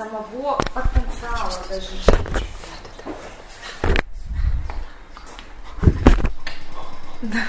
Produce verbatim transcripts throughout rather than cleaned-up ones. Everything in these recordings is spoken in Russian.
самого потенциала даже жизни. Да.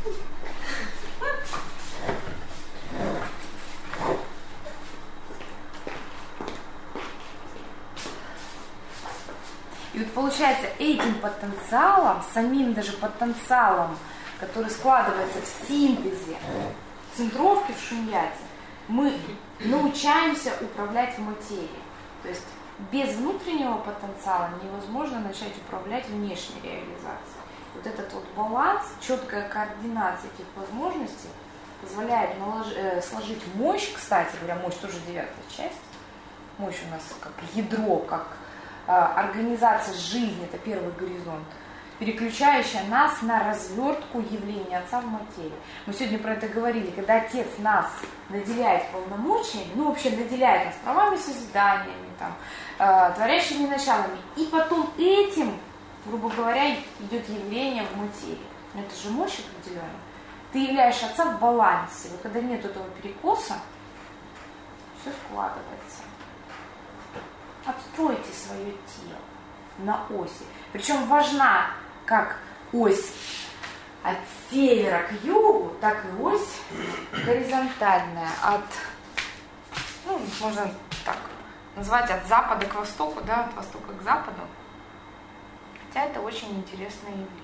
И вот получается, этим потенциалом, самим даже потенциалом, который складывается в синтезе, в центровке, в шуньяте, мы научаемся управлять в материи. То есть без внутреннего потенциала невозможно начать управлять внешней реализацией. Вот этот вот баланс, четкая координация этих возможностей позволяет налож... э, сложить мощь, кстати говоря, мощь тоже девятая часть. Мощь у нас как ядро, как э, организация жизни, это первый горизонт, переключающая нас на развертку явления Отца в материи. Мы сегодня про это говорили, когда Отец нас наделяет полномочиями, ну вообще наделяет нас правами созиданиями, там, э, творящими началами, и потом этим, грубо говоря, идет явление в материи. Но это же мощь определенная. Ты являешь Отца в балансе. Вот когда нет этого перекоса, все складывается. Отстройте свое тело на оси. Причем важна как ось от севера к югу, так и ось горизонтальная от, ну, можно так назвать, от запада к востоку, да, от востока к западу. Хотя это очень интересное явление.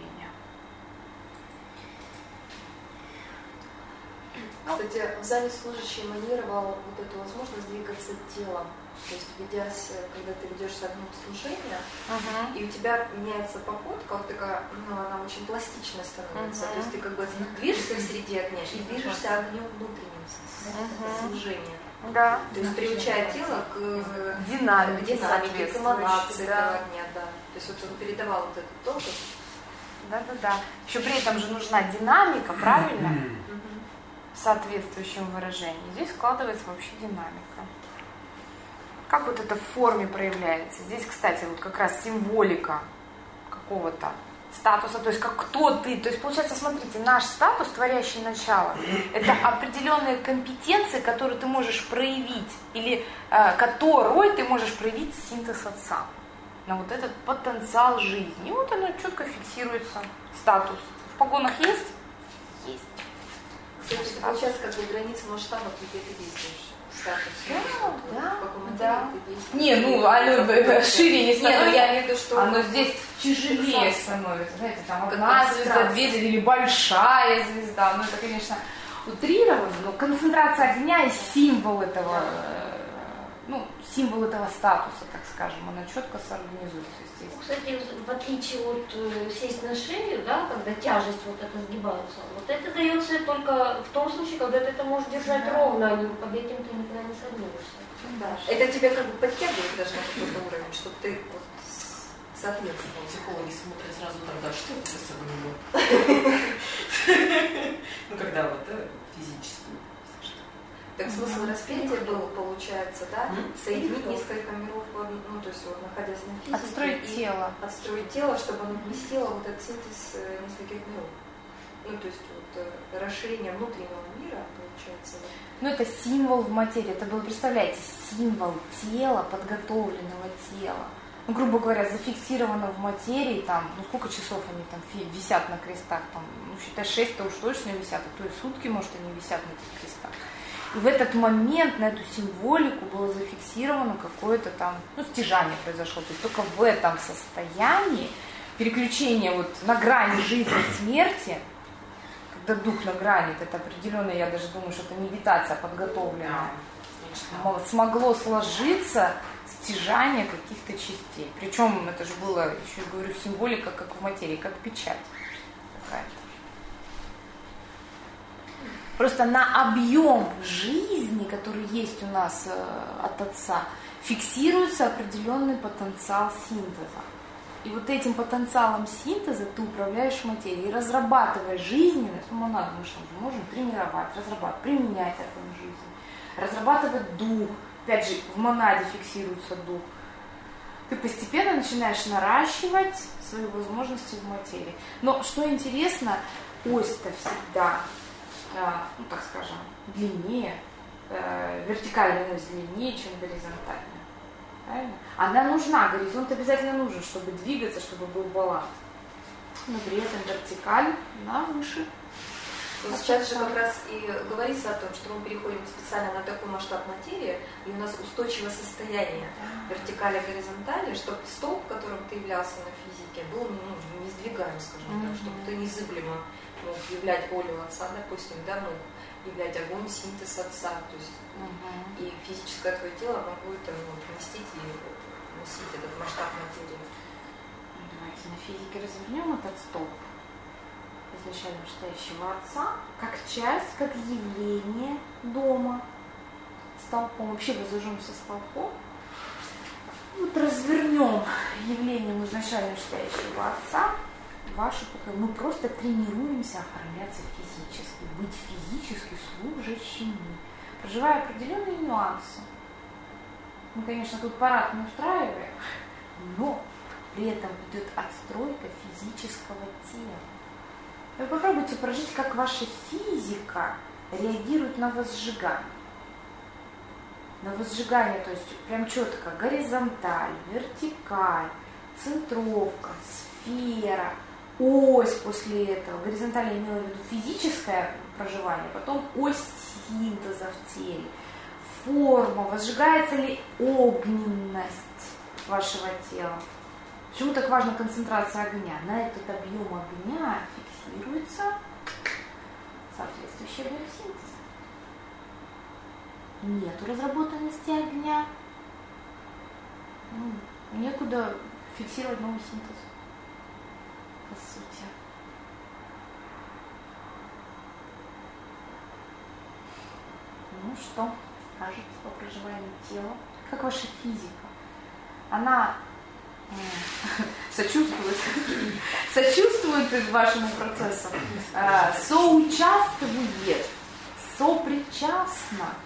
Кстати, в зале служащий манировал вот эту возможность двигаться телом. То есть, ведясь, когда ты ведешь огнем служения, uh-huh. и у тебя меняется походка, вот такая, ну, она очень пластичная становится. Uh-huh. То есть ты как бы движешься в среде огня и движешься огнем внутренним uh-huh. служения. Да. То есть приучая тело к динамике, динамике к эманации да. этого огня, да. То есть вот он передавал вот этот ток. Да-да-да. Еще при этом же нужна динамика, правильно? Uh-huh. В соответствующем выражении. Здесь складывается вообще динамика. Как вот это в форме проявляется? Здесь, кстати, вот как раз символика какого-то статуса, то есть как кто ты. То есть, получается, смотрите, наш статус, творящий начало, это определенные компетенции, которые ты можешь проявить, или э, которой ты можешь проявить синтез Отца. На вот этот потенциал жизни. И вот оно четко фиксируется, статус. В погонах есть? Есть. Кстати, это получается как бы граница масштаба, где ты действуешь. Статус. Да, вот, да. да. Не, ну, оно шире не становится. Не, ну я имею в виду, что оно здесь тяжелее становится. Знаете, там одна звезда, две звезды, или большая звезда. Ну, это, конечно, утрировано, но концентрация огня и символ этого, ну, символ этого статуса, так скажем, она четко соорганизуется. Кстати, в отличие от э, сесть на шею, да, когда тяжесть вот это сгибается, вот это дается только в том случае, когда ты это можешь держать да. ровно, а не под этим ты никогда не согнешься. Да. Это тебя как бы подтягивает даже на какой-то уровень, чтобы ты вот соответствовал. Психологи смотрят сразу тогда, что это особо. Ну, когда вот физически. Так смысл распятия был, получается, да, соединить несколько миров в одну, ну, то есть вот находясь на физике. Отстроить тело. Отстроить тело, чтобы оно вместило вот этот синтез нескольких миров. Ну, то есть вот расширение внутреннего мира, получается. Да. Ну, это символ в материи. Это был, представляете, символ тела, подготовленного тела. Ну, грубо говоря, зафиксировано в материи, там, ну, сколько часов они там висят на крестах, там, ну, считай, шесть-то уж точно висят, а то и сутки, может, они висят на этих крестах. И в этот момент на эту символику было зафиксировано какое-то там, ну, стяжание произошло. То есть только в этом состоянии переключение вот на грани жизни и смерти, когда дух на грани, это определенно, я даже думаю, что это медитация подготовленная, смогло сложиться стяжание каких-то частей. Причем это же было, еще говорю, символика как в материи, как печать какая-то. Просто на объем жизни, который есть у нас э, от Отца, фиксируется определенный потенциал синтеза. И вот этим потенциалом синтеза ты управляешь материей. И разрабатывая жизненность, ну, монад мы что, можем тренировать, разрабатывать, применять это в жизни. Разрабатывать дух. Опять же, в монаде фиксируется дух. Ты постепенно начинаешь наращивать свои возможности в материи. Но что интересно, ось-то всегда... ну, так скажем, длиннее, э, вертикальная ось длиннее, чем горизонтальная. Правильно? Она нужна, горизонт обязательно нужен, чтобы двигаться, чтобы был баланс. Но при этом вертикаль, она выше. Вот сейчас же как раз и говорится о том, что мы переходим специально на такой масштаб материи, и у нас устойчивое состояние вертикали, горизонтали, чтобы столб, которым ты являлся на физике, был ну, не сдвигаем, скажем mm-hmm. так, чтобы ты незыблемо мог являть волю отца, допустим, да, мог являть огонь, синтез отца, то есть mm-hmm. и физическое твое тело могло это ну, вместить и носить этот масштаб материи. Давайте на физике развернем этот столб изначально настоящего отца, как часть, как явление дома, столпом. Вообще воздвижемся столпом. Вот развернем явлением изначально настоящего отца. Ваше пока мы просто тренируемся оформляться физически, быть физически служащими, проживая определенные нюансы. Мы, конечно, тут парад не устраиваем, но при этом идет отстройка физического тела. Вы попробуйте прожить, как ваша физика реагирует на возжигание. На возжигание, то есть прям четко горизонталь, вертикаль, центровка, сфера, ось после этого. Горизонталь я имела в виду физическое проживание, потом ось синтеза в теле, форма, возжигается ли огненность вашего тела. Почему так важна концентрация огня? На этот объем огня фиксируется соответствующий объем синтеза. Нету разработанности огня. Ну, некуда фиксировать новый синтез, по сути. Ну что, скажете по проживанию тела? Как ваша физика? Она сочувствует, сочувствует вашему процессу, соучаствует, сопричастна.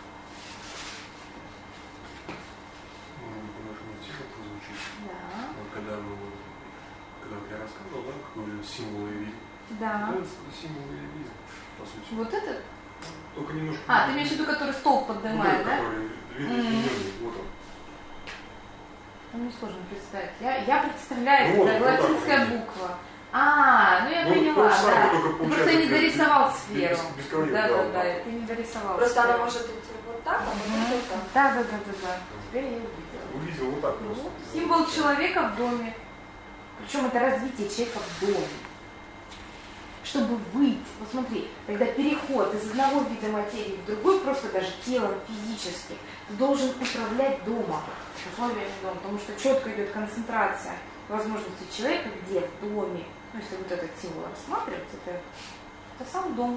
Да. Вот когда, мы, когда вот я рассказывал, да, какой же символ явили. Да. Ну, символ явили, по сути. Вот этот? Только немножко. А, ты имеешь в виду, который столб поднимает, ну, да? Который видно, вот он. Ну, мне сложно представить. Я, я представляю, ну, это вот, латинская вот буква. А, ну я ну, поняла, да. Ты просто не дорисовал сферу. Без, без да, да, да, да, ты не дорисовал Просто сферу. она может идти вот так, а потом вот так. Да, да, да, да, да. Теперь я увидела. Увидел вот так Ну, просто. символ человека в доме. Причем это развитие человека в доме. Чтобы выйти, посмотри, когда переход из одного вида материи в другой, просто даже телом физически, ты должен управлять домом, условиями дома, потому что четко идет концентрация возможностей человека, где в доме, ну если вот этот символ рассматривать, это, это сам дом.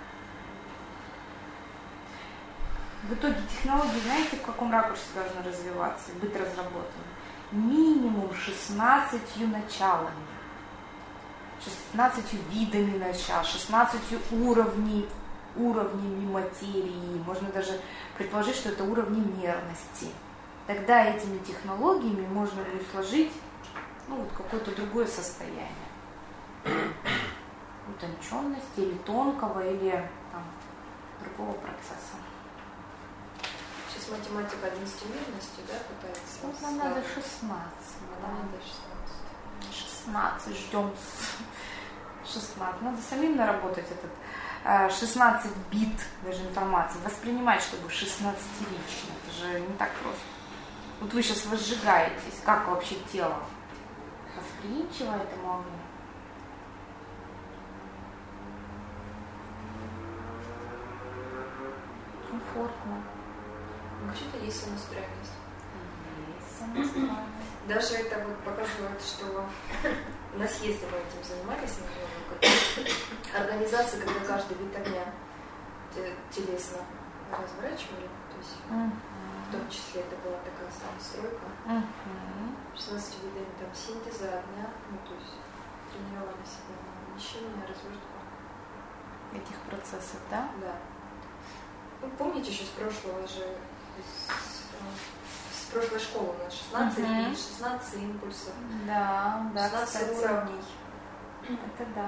В итоге технологии, знаете, в каком ракурсе должны развиваться, быть разработаны? Минимум шестнадцатью началами. шестнадцатью видами начал, шестнадцатью уровней, уровнями материи. Можно даже предположить, что это уровни мерности. Тогда этими технологиями можно будет сложить ну, вот какое-то другое состояние. Утонченности или тонкого, или там, другого процесса. Сейчас математика одиннадцатимерности, да, пытается? Вот нам надо шестнадцать. Нам надо шестнадцать. шестнадцать, ждем шестнадцать. Надо самим наработать этот шестнадцать бит даже информации, воспринимать, чтобы шестнадцатирично. Это же не так просто. Вот вы сейчас возжигаетесь, как вообще тело восприимчиво этому огню? Комфортно. Что-то есть самостоятельность. Есть самостоятельность. Даже это вот показывает, что на съезде мы этим занимались, организация, когда каждый вид огня телесно разворачивали, то есть mm-hmm. в том числе это была такая самостройка, mm-hmm. шестнадцать видами там синтеза огня, ну то есть тренировали себя на вмещение, развертку. Этих процессов, да? Да. Ну, помните еще с прошлого же, с, с прошлой школы у нас шестнадцать, uh-huh. шестнадцать импульсов, да, да, шестнадцать кстати. уровней. Это да.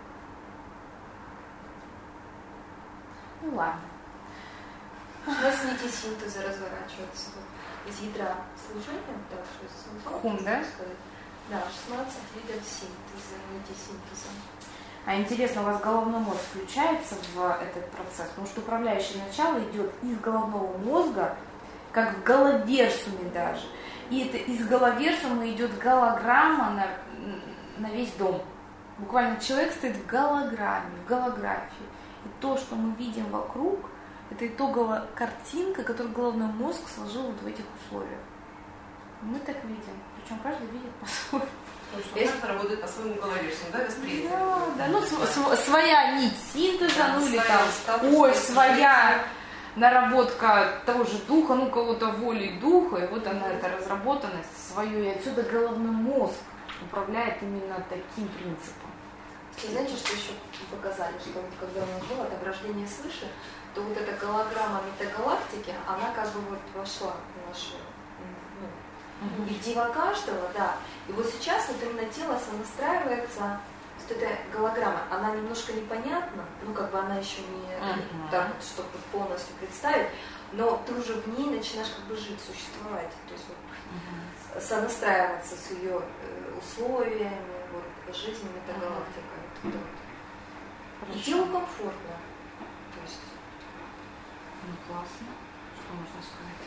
Ну ладно. У нас нити синтеза разворачиваются вот, из ядра служения, так, симптомов. Хум, да? Да, шестнадцать видов синтеза, нити синтеза. А интересно, у вас головной мозг включается в этот процесс? Потому что управляющее начало идет из головного мозга, как в головерсуме даже. И это из головерсума идет голограмма на, на весь дом. Буквально человек стоит в голограмме, в голографии. И то, что мы видим вокруг, это итоговая картинка, которую головной мозг сложил вот в этих условиях. Мы так видим. Причем каждый видит по-своему. Каждый работает по своему головешному, да, восприятию? Да, да. Ну, св- своя нить синтеза, да, ну или там, статус, ой, статус, своя наработка того же духа, ну, кого-то воли и духа, и вот она, эта разработанность свою, и отсюда головной мозг управляет именно таким принципом. И знаете, что еще показали, что вот когда у нас было отображение свыше, то вот эта голограмма метагалактики, она как бы вот вошла в нашу, ну, и дива каждого, да. И вот сейчас вот именно тело сонастраивается, вот эта голограмма, она немножко непонятна, ну как бы она еще не uh-huh. так вот, чтобы полностью представить, но ты уже в ней начинаешь как бы жить, существовать, то есть вот uh-huh. сонастраиваться с ее э, условиями, вот, жизнью метагалактикой. Uh-huh. Вот. И телу комфортно. То есть... Ну классно, что можно сказать.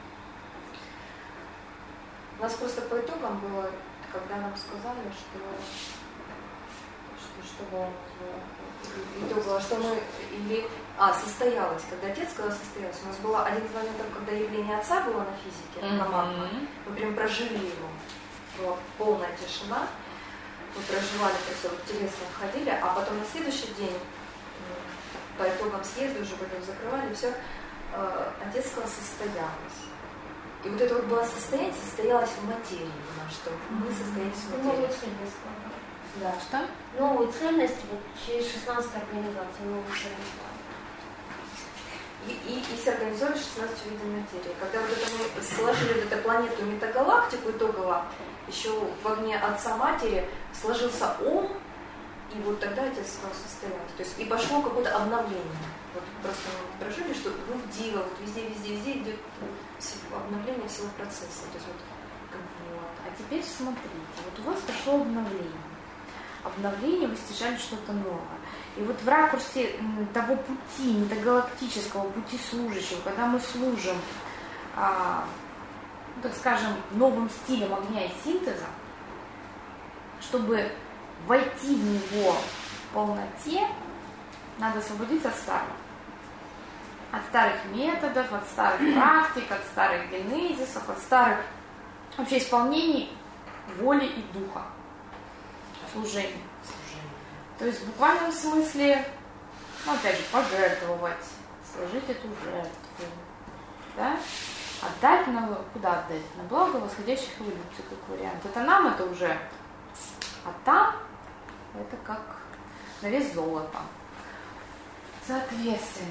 У нас просто по итогам было, когда нам сказали, что что, что было итогово, что мы или а, состоялось, когда отец сказал состоялось. У нас было один из моментов, когда явление отца было на физике, на mm-hmm. мы прям прожили его. Была полная тишина. Мы проживали это все, вот телесно входили, а потом на следующий день, по итогам съезда уже потом закрывали, все, отец сказал состоялось. И вот это вот было состояние, состоялось в материи, что мы состоялись в материи. Новую цельность. Да, что? Новую цельность вот, через шестнадцать организаций, новую цельность. И, и, и сорганизовали шестнадцать видов материи. Когда вот это мы сложили вот эту планету метагалактику итогово, еще в огне отца матери сложился ом, и вот тогда отец сказал состоялось. То есть и пошло какое-то обновление. Вот просто мы прожили, что ну, в диво, вот везде, везде, везде идет обновление всего процесса. То есть вот, вот. А теперь смотрите, вот у вас пошло обновление. Обновление, вы стяжали что-то новое. И вот в ракурсе того пути, метагалактического пути служащего, когда мы служим, а, ну, так скажем, новым стилем огня и синтеза, чтобы войти в него в полноте, надо освободиться от старого. От старых методов, от старых практик, от старых генезисов, от старых вообще исполнений воли и духа. Служения. То есть в буквальном смысле, ну опять же, пожертвовать, сложить эту жертву, да? Отдать на, куда отдать? На благо восходящих эволюций, как вариант. Это нам это уже, а там это как на вес золота. Соответственно,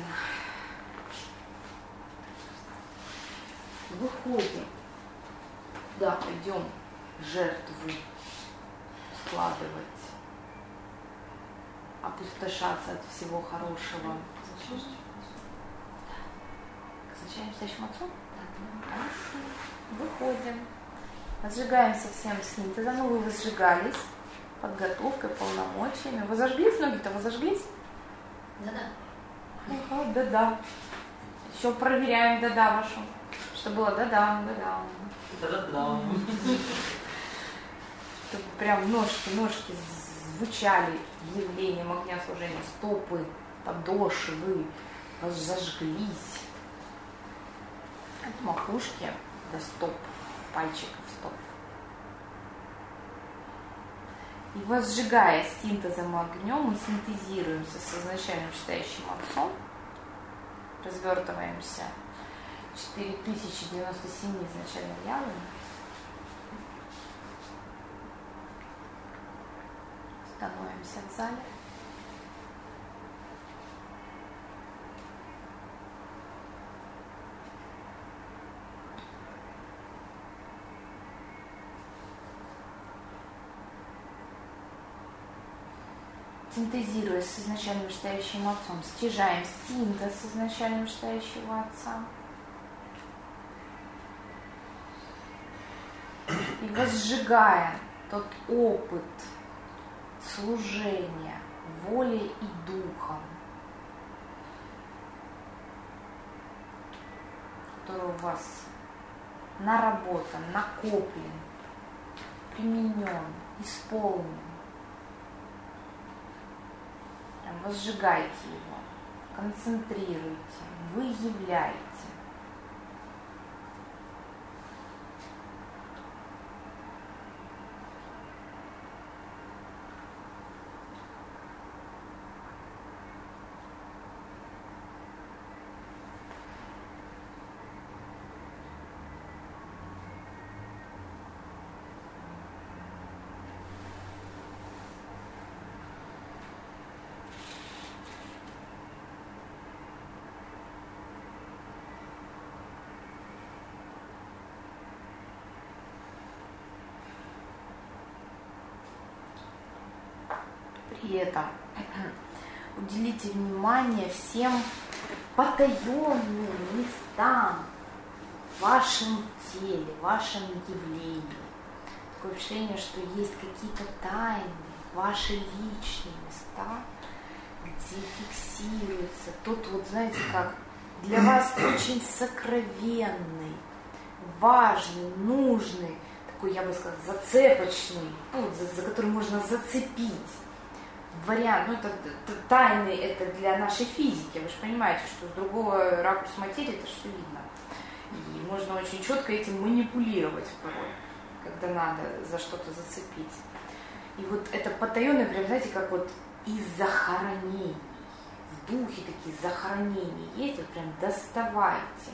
выходим, да, пойдем жертву складывать, опустошаться от всего хорошего. К изначальным стоящим отцом? Хорошо. Выходим. Возжигаемся всем синтезом. Ну, вы возжигались подготовкой, полномочиями. Вы зажглись? Ноги-то вы зажглись? Да-да. Ага, да-да. Еще проверяем да-да вашу. Что было да-да, да-да. Да-да-да. Чтобы прям ножки, ножки звучали явлением огня служения, стопы, подошвы, зажглись. От макушки до стоп, пальчиков стоп. И возжигая синтезом и огнем, мы синтезируемся с изначальным читающим отцом, развертываемся четыре тысячи девяносто семь изначально явными. Становимся в зале. Синтезируя с изначальным читающим отцом, стяжаем синтез с изначальным читающего отца. И возжигая тот опыт служения волей и духом, который у вас наработан, накоплен, применен, исполнен, возжигайте его, концентрируйте, выявляйте. При этом уделите внимание всем потаенным местам в вашем теле, в вашем явлении. Такое впечатление, что есть какие-то тайны, ваши личные места, где фиксируется тот, вот знаете как, для вас очень сокровенный, важный, нужный, такой, я бы сказала, зацепочный, ну, за, за который можно зацепить вариант. Ну, это, это тайны, это для нашей физики. Вы же понимаете, что с другого ракурса материи это все видно. И можно очень четко этим манипулировать порой, когда надо за что-то зацепить. И вот это потаенное, прям, знаете, как вот из захоронений. В духе такие захоронения есть, вот прям доставайте.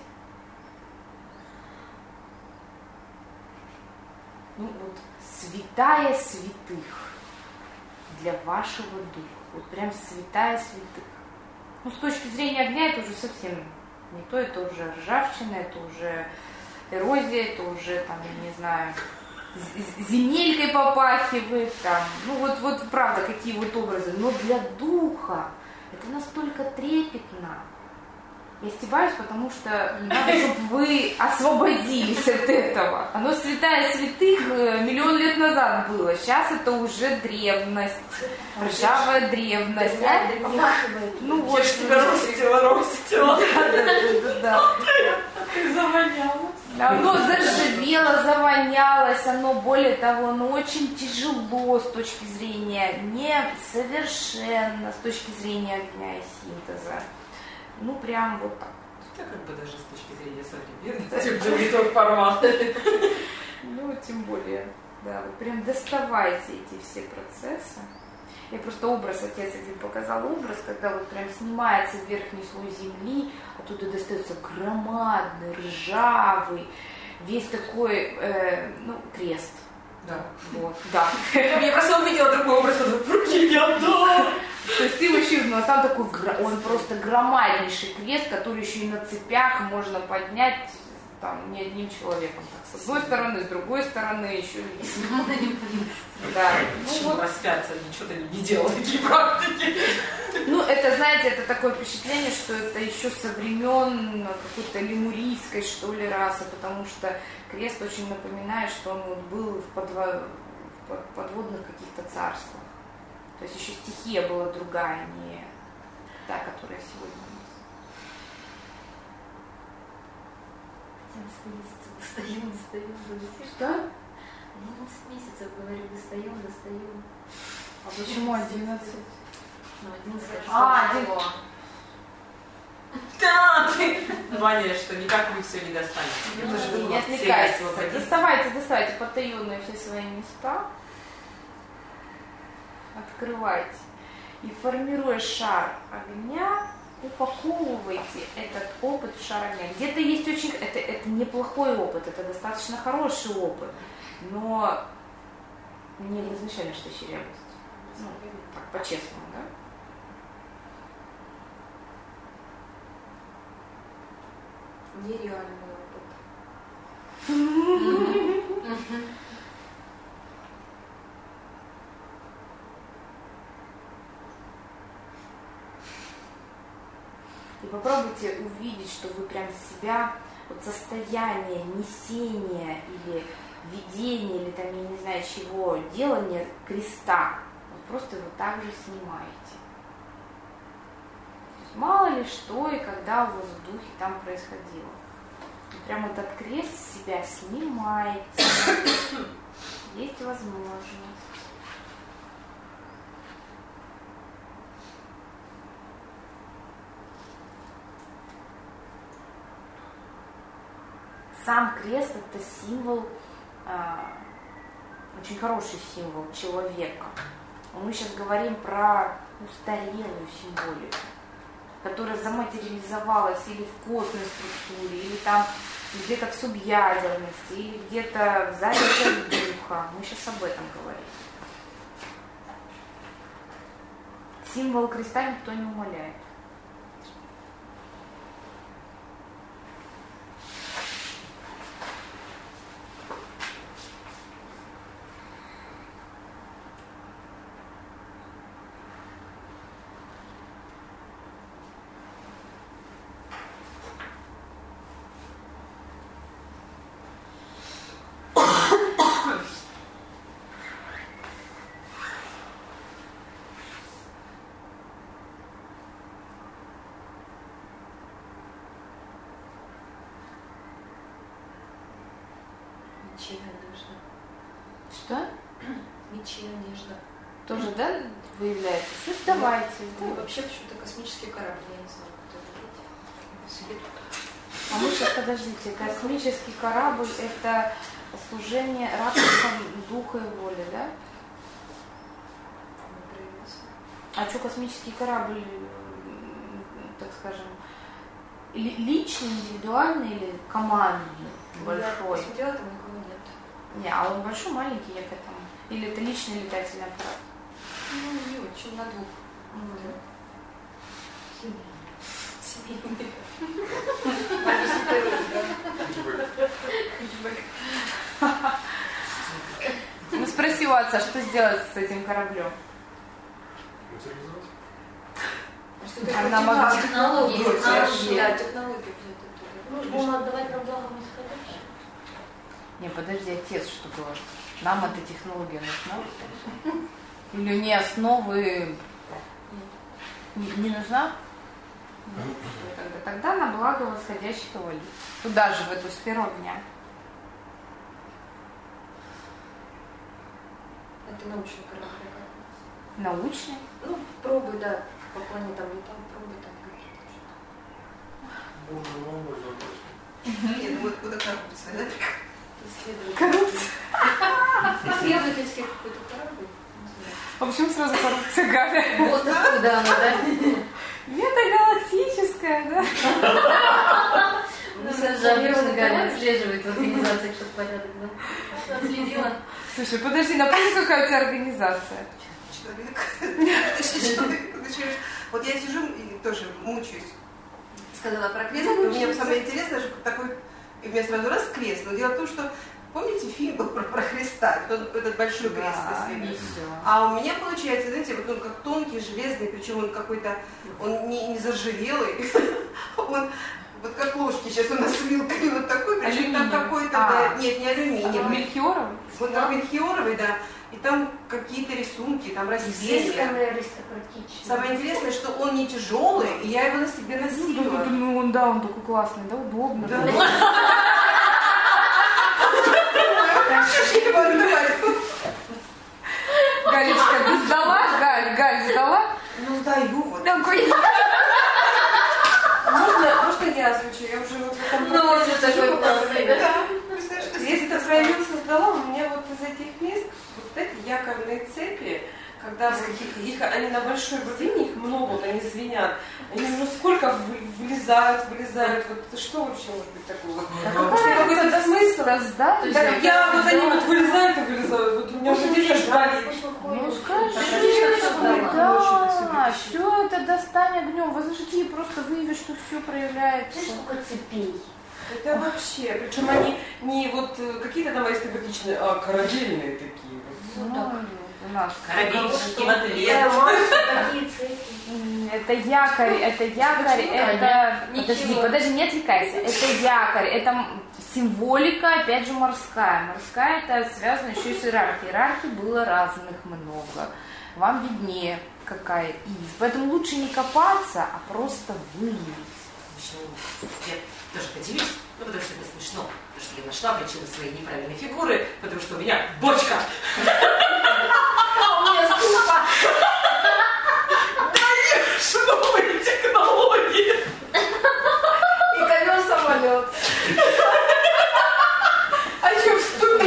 Ну вот, святая святых для вашего духа. Вот прям святая святых. Ну, с точки зрения огня это уже совсем не то, это уже ржавчина, это уже эрозия, это уже, там, я не знаю, земелькой попахивает, там, ну вот, вот правда, какие вот образы. Но для духа это настолько трепетно. Я стебаюсь, потому что надо, чтобы вы освободились от этого. Оно святая святых миллион лет назад было. Сейчас это уже древность, ржавая древность. А? Ну вот. Я ж тебя ростила, ростила. Да, да, да, да. Ты завонялась. Оно заживело, завонялось, оно, более того, оно очень тяжело с точки зрения несовершенно, с точки зрения огня и синтеза. Ну, прям вот так. Да, как бы даже с точки зрения современности, уже не тот формат. Ну, тем более, да, вот прям доставайте эти все процессы. Я просто образ, отец один показал образ, когда вот прям снимается верхний слой земли, оттуда достается громадный, ржавый, весь такой, э, ну, крест. Да. Вот, да. Я просто увидела другой образ, в руки не отдала. То есть ты вообще, ну, а там такой, он просто громаднейший крест, который еще и на цепях можно поднять, там, не одним человеком. Так, с одной стороны, с другой стороны, еще и... Да. Ну, вот распяться, ничего-то не делал, такие практики. Ну, это, знаете, это такое впечатление, что это еще со времен какой-то лемурийской, что ли, расы, потому что крест очень напоминает, что он вот был в, подво... в подводных каких-то царствах. То есть еще стихия была другая, не та, которая сегодня у нас. Достаем, достаем, достаем. Что? одиннадцать месяцев, говорю, достаем, достаем. А почему одиннадцать? Ну, одиннадцать. А, один. Да, ты... Ваня, что никак вы все не достанете. Не, не отвлекайтесь. Доставайте, доставайте потаенные все свои места. Открывайте. И формируя шар огня, упаковывайте этот опыт в шар огня. Где-то есть очень... Это, это неплохой опыт, это достаточно хороший опыт, но не в изначальной настоящей реальности. Ну, так, по-честному, да? Нереальный опыт. И попробуйте увидеть, что вы прям себя, вот состояние несения или видения или там, я не знаю чего, делания креста. Вы просто его также снимаете. То есть мало ли что и когда у вас в духе там происходило. Вы прям этот крест с себя снимаете. Есть возможность. Сам крест — это символ, э, очень хороший символ человека. Мы сейчас говорим про устарелую символику, которая заматериализовалась или в костной структуре, или там где-то в субъядерности, или где-то в зале духа. Мы сейчас об этом говорим. Символ креста никто не умаляет. Мечи, одежда. Что? Мечи, одежда. Тоже, да, выявляется? Что давайте? Ну, вообще почему-то космический корабль, я не знаю, кто это видит. А мы сейчас, подождите, космический корабль — это служение рабством духа и воли, да? А что космический корабль, так скажем, личный, индивидуальный или командный, большой? Я посмотрела, там никого нет. Не, а он большой, маленький, я к этому. Или это личный летательный аппарат? Ну, не очень, на двух. Семейный. Ну, спроси у отца, что сделать с этим кораблем? Она могла технологии, технологии. Да, технологии. Нужно отдавать на благо нисходящее. Не, подожди, отец что говорит? Нам эта технология нужна? Или не основы не, не нужна? Тогда, тогда на благо восходящего ли. Туда же, в эту сферу огня. Это научный корабль. Научный? Ну, пробы, да, по планетам летал, пробы там какие-то. Нет, вот куда коррупция, да? Коррупция. Исследовательский какой-то корабль. А почему сразу коррупция, Галя? Вот откуда она, да? Метагалактическая, да? Ну, обычно Галя отслеживает в организациях, чтобы порядок, да? Отследила. Слушай, подожди, напомни, какая у тебя организация? Человек. Вот я сижу и тоже мучаюсь. Сказала про крест. Мне самое интересное, что такой... И у меня сразу раз крест. Но дело в том, что... Помните, фильм был про, про Христа? Этот большой крест. Да, а у меня получается, знаете, вот он как тонкий, железный, причем он какой-то... Он не, не заржавелый. Он... Вот как ложки сейчас у нас с вилками вот такой, причем там какой-то, а, да, нет, не алюминиевый. А мельхиоровый? Вот там мельхиоровый, да, и там какие-то рисунки, там растения. Аристократичный. Самое интересное, что он не тяжелый, и я его на себе носила. Ну, ну, он, да, он такой классный, да, удобно. Да. Галечка, ты сдала? Галь, Галь, сдала? Ну, сдаю вот. Такой... Можно, можно я озвучу? Я уже вот в этом Ну, вот это такой классный, да? Если ты свою создала, у меня вот из этих мест вот эти якорные цепи, когда вот их, их, они на большой глубине, их много, вот они звенят, они ну сколько влезают, вылезают, вот это что вообще может быть такого? А какой-то смысл, да? Так я вот они вот вылезают и вылезают, вот у меня уже здесь аж болит. Ну скажи, да, все это достань огнем, возжги, просто выяви, что все проявляется. Знаешь, сколько цепей? Это вообще, причем они не вот какие-то там аристократичные, а корабельные такие. Ну, у нас Корабельщики в это якорь, это якорь, это... Подожди, подожди, не отвлекайся. Это якорь, это Символика, опять же, морская. Морская это связано еще и с иерархией. Иерархий было разных много. Вам виднее, какая из. Поэтому лучше не копаться, а просто выявить. Я тоже поделюсь, ну потому что это смешно. Потому что я нашла причину своей неправильной фигуры, потому что у меня бочка. У меня ступа. Новые технологии. И ковер самолет. А что, в ступе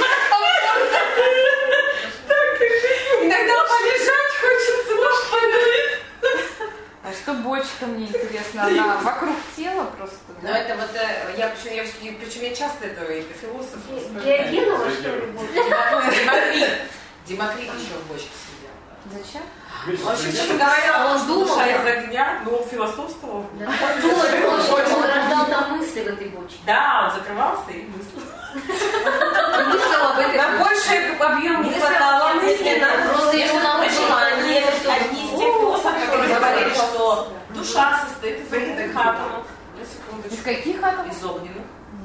иногда полежать хочется, но А что бочка, мне интересно, она вокруг тела просто? Ну это вот, я причем я, причем я часто это, это философ. Диогенова, что ли, будет? Демокрит. Демокрит еще в бочке сидел. Зачем? Вообще, честно говоря, Он думал, душа из огня, но он философствовал. Да. Он думал, он, он рождал там мысли в этой бочке. Да, он закрывался и мыслил. Мыслил об этой на больший объем не хватало мысли. Просто ему научила. Одни из тех философов, которые говорили, что душа состоит из огненных атомов. На секундочку. Из каких атомов? Из огненных.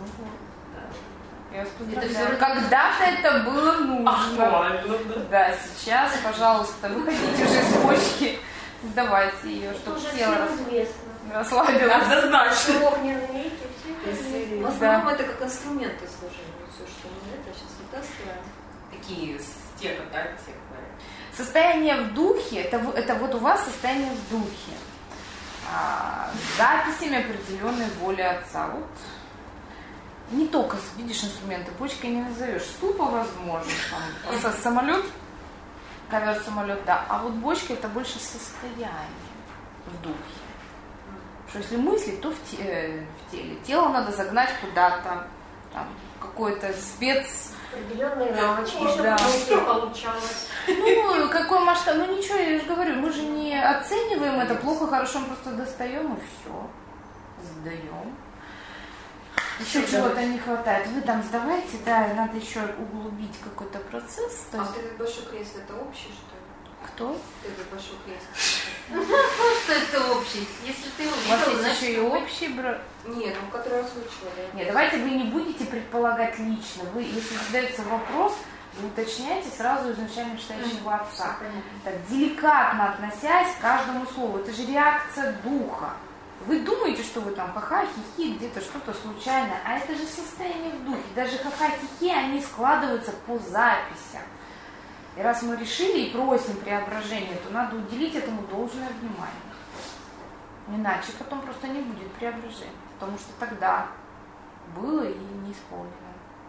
Я вас поздравляю. Когда-то это было нужно. Актуально, да. Да, сейчас, пожалуйста, выходите уже из бочки, сдавайте ее, чтобы Уже тело всем рас- известно. расслабилось. Однозначно. Что огненные реки, все это известно. В основном это как инструменты служения. Все, что мы это сейчас вытаскиваем. Такие с тех, да, тех. Состояние в духе, это, в- это вот у вас состояние в духе. А, с записями определенной воли Отца. Вот. Не только, видишь, инструменты, бочкой не назовешь. Ступа, возможно, там, со- самолет, ковер-самолет, да. А вот бочка это больше состояние в духе. Что если мыслить, то в, те- э, в теле. Тело надо загнать куда-то, там, какой-то спец... Определенные рамочки, чтобы Да. не получалось. Ну, какой масштаб, ну ничего, я же говорю, мы же не оцениваем это плохо, хорошо, мы просто достаем и все. Сдаем. Еще чего-то не хватает. Вы там сдавайте, да, надо еще углубить какой-то процесс. То А есть... вот этот большой крест, это общий, что ли? Кто? Вот этот большой крест. Что это общий? Если ты У вас увидел, есть значит, еще и общий брат. Нет, ну который озвучивали. Нет, давайте вы не будете предполагать лично. Вы, если задается вопрос, вы уточняете сразу изначально читающего отца. Так, деликатно относясь к каждому слову. Это же реакция духа. Вы думаете, что вы там ха-ха, хихи, где-то что-то случайно, а это же состояние в духе. Даже ха-ха, хихи, они складываются по записям. И раз мы решили и просим преображения, то надо уделить этому должное внимание. Иначе потом просто не будет преображения, потому что тогда было и не исполнено.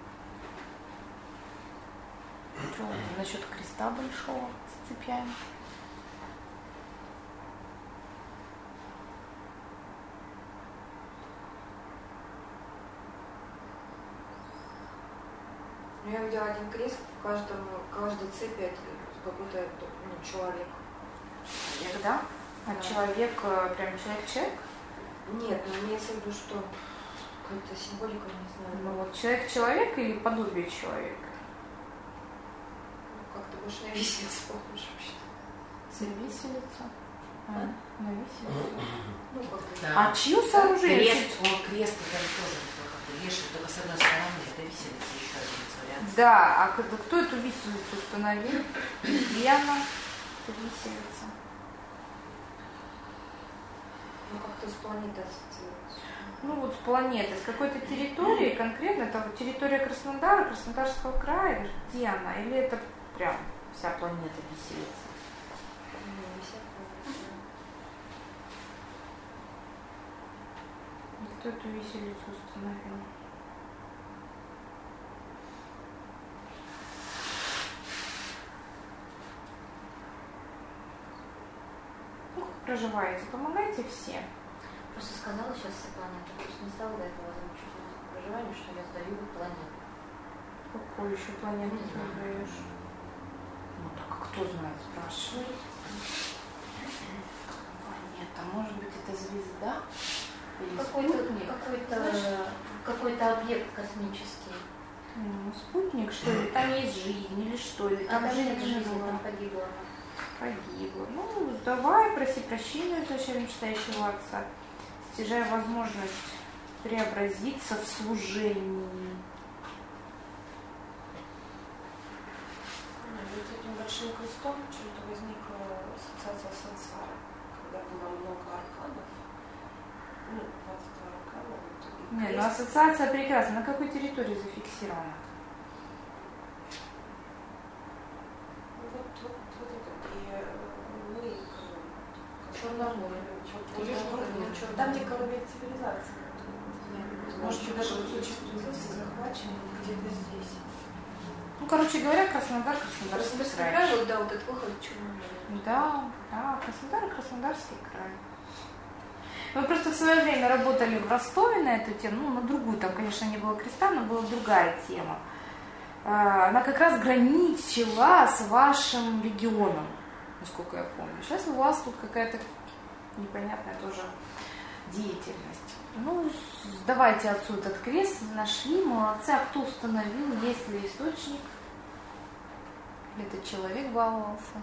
Что насчет креста большого с цепями? Ну, я видела один крест, в каждом, каждой цепи это какой-то ну, человек. Человек, да? А Да. человек, э, прям человек-человек? Нет, ну имеется в виду, что какая-то символика, не знаю. Ну вот человек-человек или подобие человека? Ну, как-то больше на виселицу похоже вообще. На виселицу? А, на виселицу. Ну, как бы. Да. А чье сооружение? Крест, он крест, это тоже как бы вешает, только с одной стороны, это виселица еще один из вариантов. Да, а когда- кто эту виселицу установил? Где она? Эта виселица. Ну, как-то с планетой ассоциируется. Ну вот с планеты, с какой-то территории, конкретно, это вот территория Краснодара, Краснодарского края, где она? Или это прям вся планета виселица? Не вся планета. Кто эту виселицу установил? Ну, как проживаете? Помогайте все. Просто сказала сейчас все планеты, просто не стала до этого озвучивать по проживанию, что я сдаю планету. Какую еще планету ты сдаешь? Ну так а кто знает, спрашивает. Планета, может быть это звезда? Или Какой-то спутник? какой-то Знаешь? какой-то объект космический. Ну, спутник, что ли? Там есть жизнь или что? Или А там жизнь жизнь жизнь жила? там погибла. Погибла. Ну, давай, проси прощения у изначально читающего отца. Стяжая возможность преобразиться в служении. Вот этим большим крестом почему-то возникла ассоциация сансары, когда было много арканов, ну, двадцать два аркана. Вот, Нет, ну ассоциация прекрасна. На какой территории зафиксирована? Вот, вот, вот это, и мы, Черноморье. там, где колыбель цивилизации. Может быть, даже кусочек цивилизации захвачен где-то здесь. Ну, короче говоря, Краснодар, Краснодарский Краснодарский край. край, вот, да, вот этот выход в Черноморье. Да, да, Краснодар и Краснодарский край. Мы просто в свое время работали в Ростове на эту тему, ну, на другую, там, конечно, не было креста, но была другая тема. Она как раз граничила с вашим регионом, насколько я помню. Сейчас у вас тут какая-то непонятная тоже деятельность. Ну, давайте отцу этот крест, нашли, молодцы, а кто установил, есть ли источник, или этот человек баловался.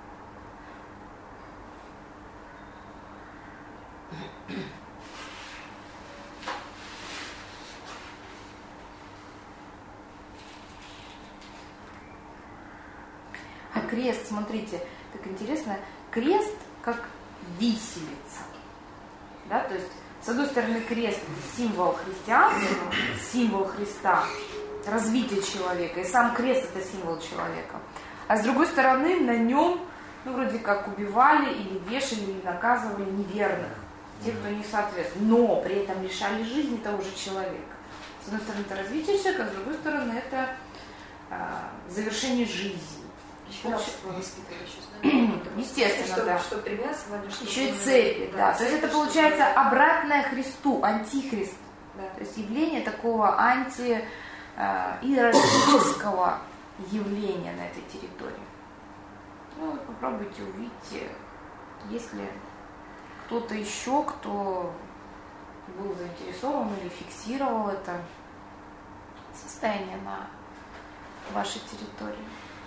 А крест, смотрите, так интересно, крест как виселица, да, то есть с одной стороны крест это символ христианства, символ Христа, развитие человека, и сам крест это символ человека, а с другой стороны на нем, ну вроде как убивали или вешали или наказывали неверных, тех, кто не соответствует, но при этом лишали жизни того же человека. С одной стороны это развитие человека, а с другой стороны это а, завершение жизни. Еще рабство воспитывали, еще, Естественно, что, да. Что привязывали, что еще и цепи, да. да. То есть это получается обратное Христу, антихрист. Да. То есть явление такого анти-иерархического явления на этой территории. Ну, попробуйте увидеть, есть ли кто-то еще, кто был заинтересован или фиксировал это состояние на вашей территории.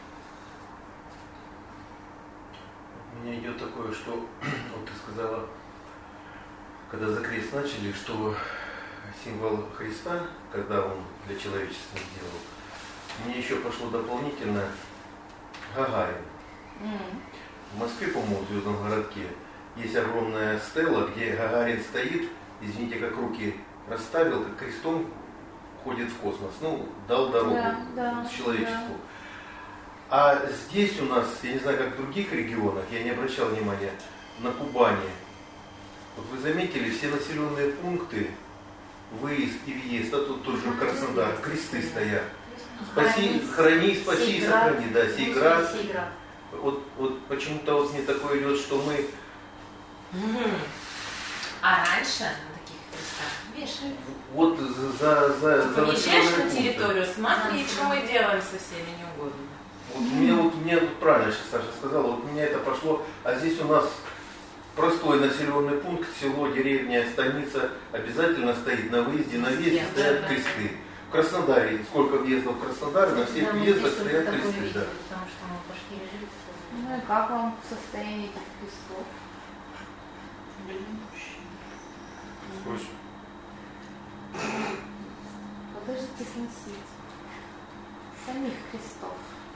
У меня идет такое, что, вот ты сказала, когда за крест начали, что символ Христа, когда он для человечества сделал, мне еще пошло дополнительно Гагарин. Mm. В Москве, по-моему, в Звездном городке, есть огромная стела, где Гагарин стоит, извините, как руки расставил, как крестом ходит в космос. Ну, дал дорогу да, да, человечеству. Да. А здесь у нас, я не знаю, как в других регионах, я не обращал внимания, на Кубани. Вот вы заметили, все населенные пункты, выезд и въезд, а тут тоже Краснодар, кресты стоят. Спаси, храни, спаси и сохрани, да, Сейград. Вот, вот почему-то вот мне такое идет, что мы... А раньше на таких крестах вешали? Вот за... за, за Приезжаешь на территорию, смотри, что мы делаем со всеми неугодными. Вот мне вот мне вот правильно сейчас Саша сказала, вот у меня это пошло, а здесь у нас простой населенный пункт, село, деревня, станица обязательно стоит на выезде, на въезде yeah, стоят да, кресты. Да. В Краснодаре, сколько въездов в Краснодар, на всех да, въездах стоят кресты. Видели, да. Потому что мы пошли жить. Ну и как вам состояние этих крестов? Скотч. Подождите сносить. Самих крестов.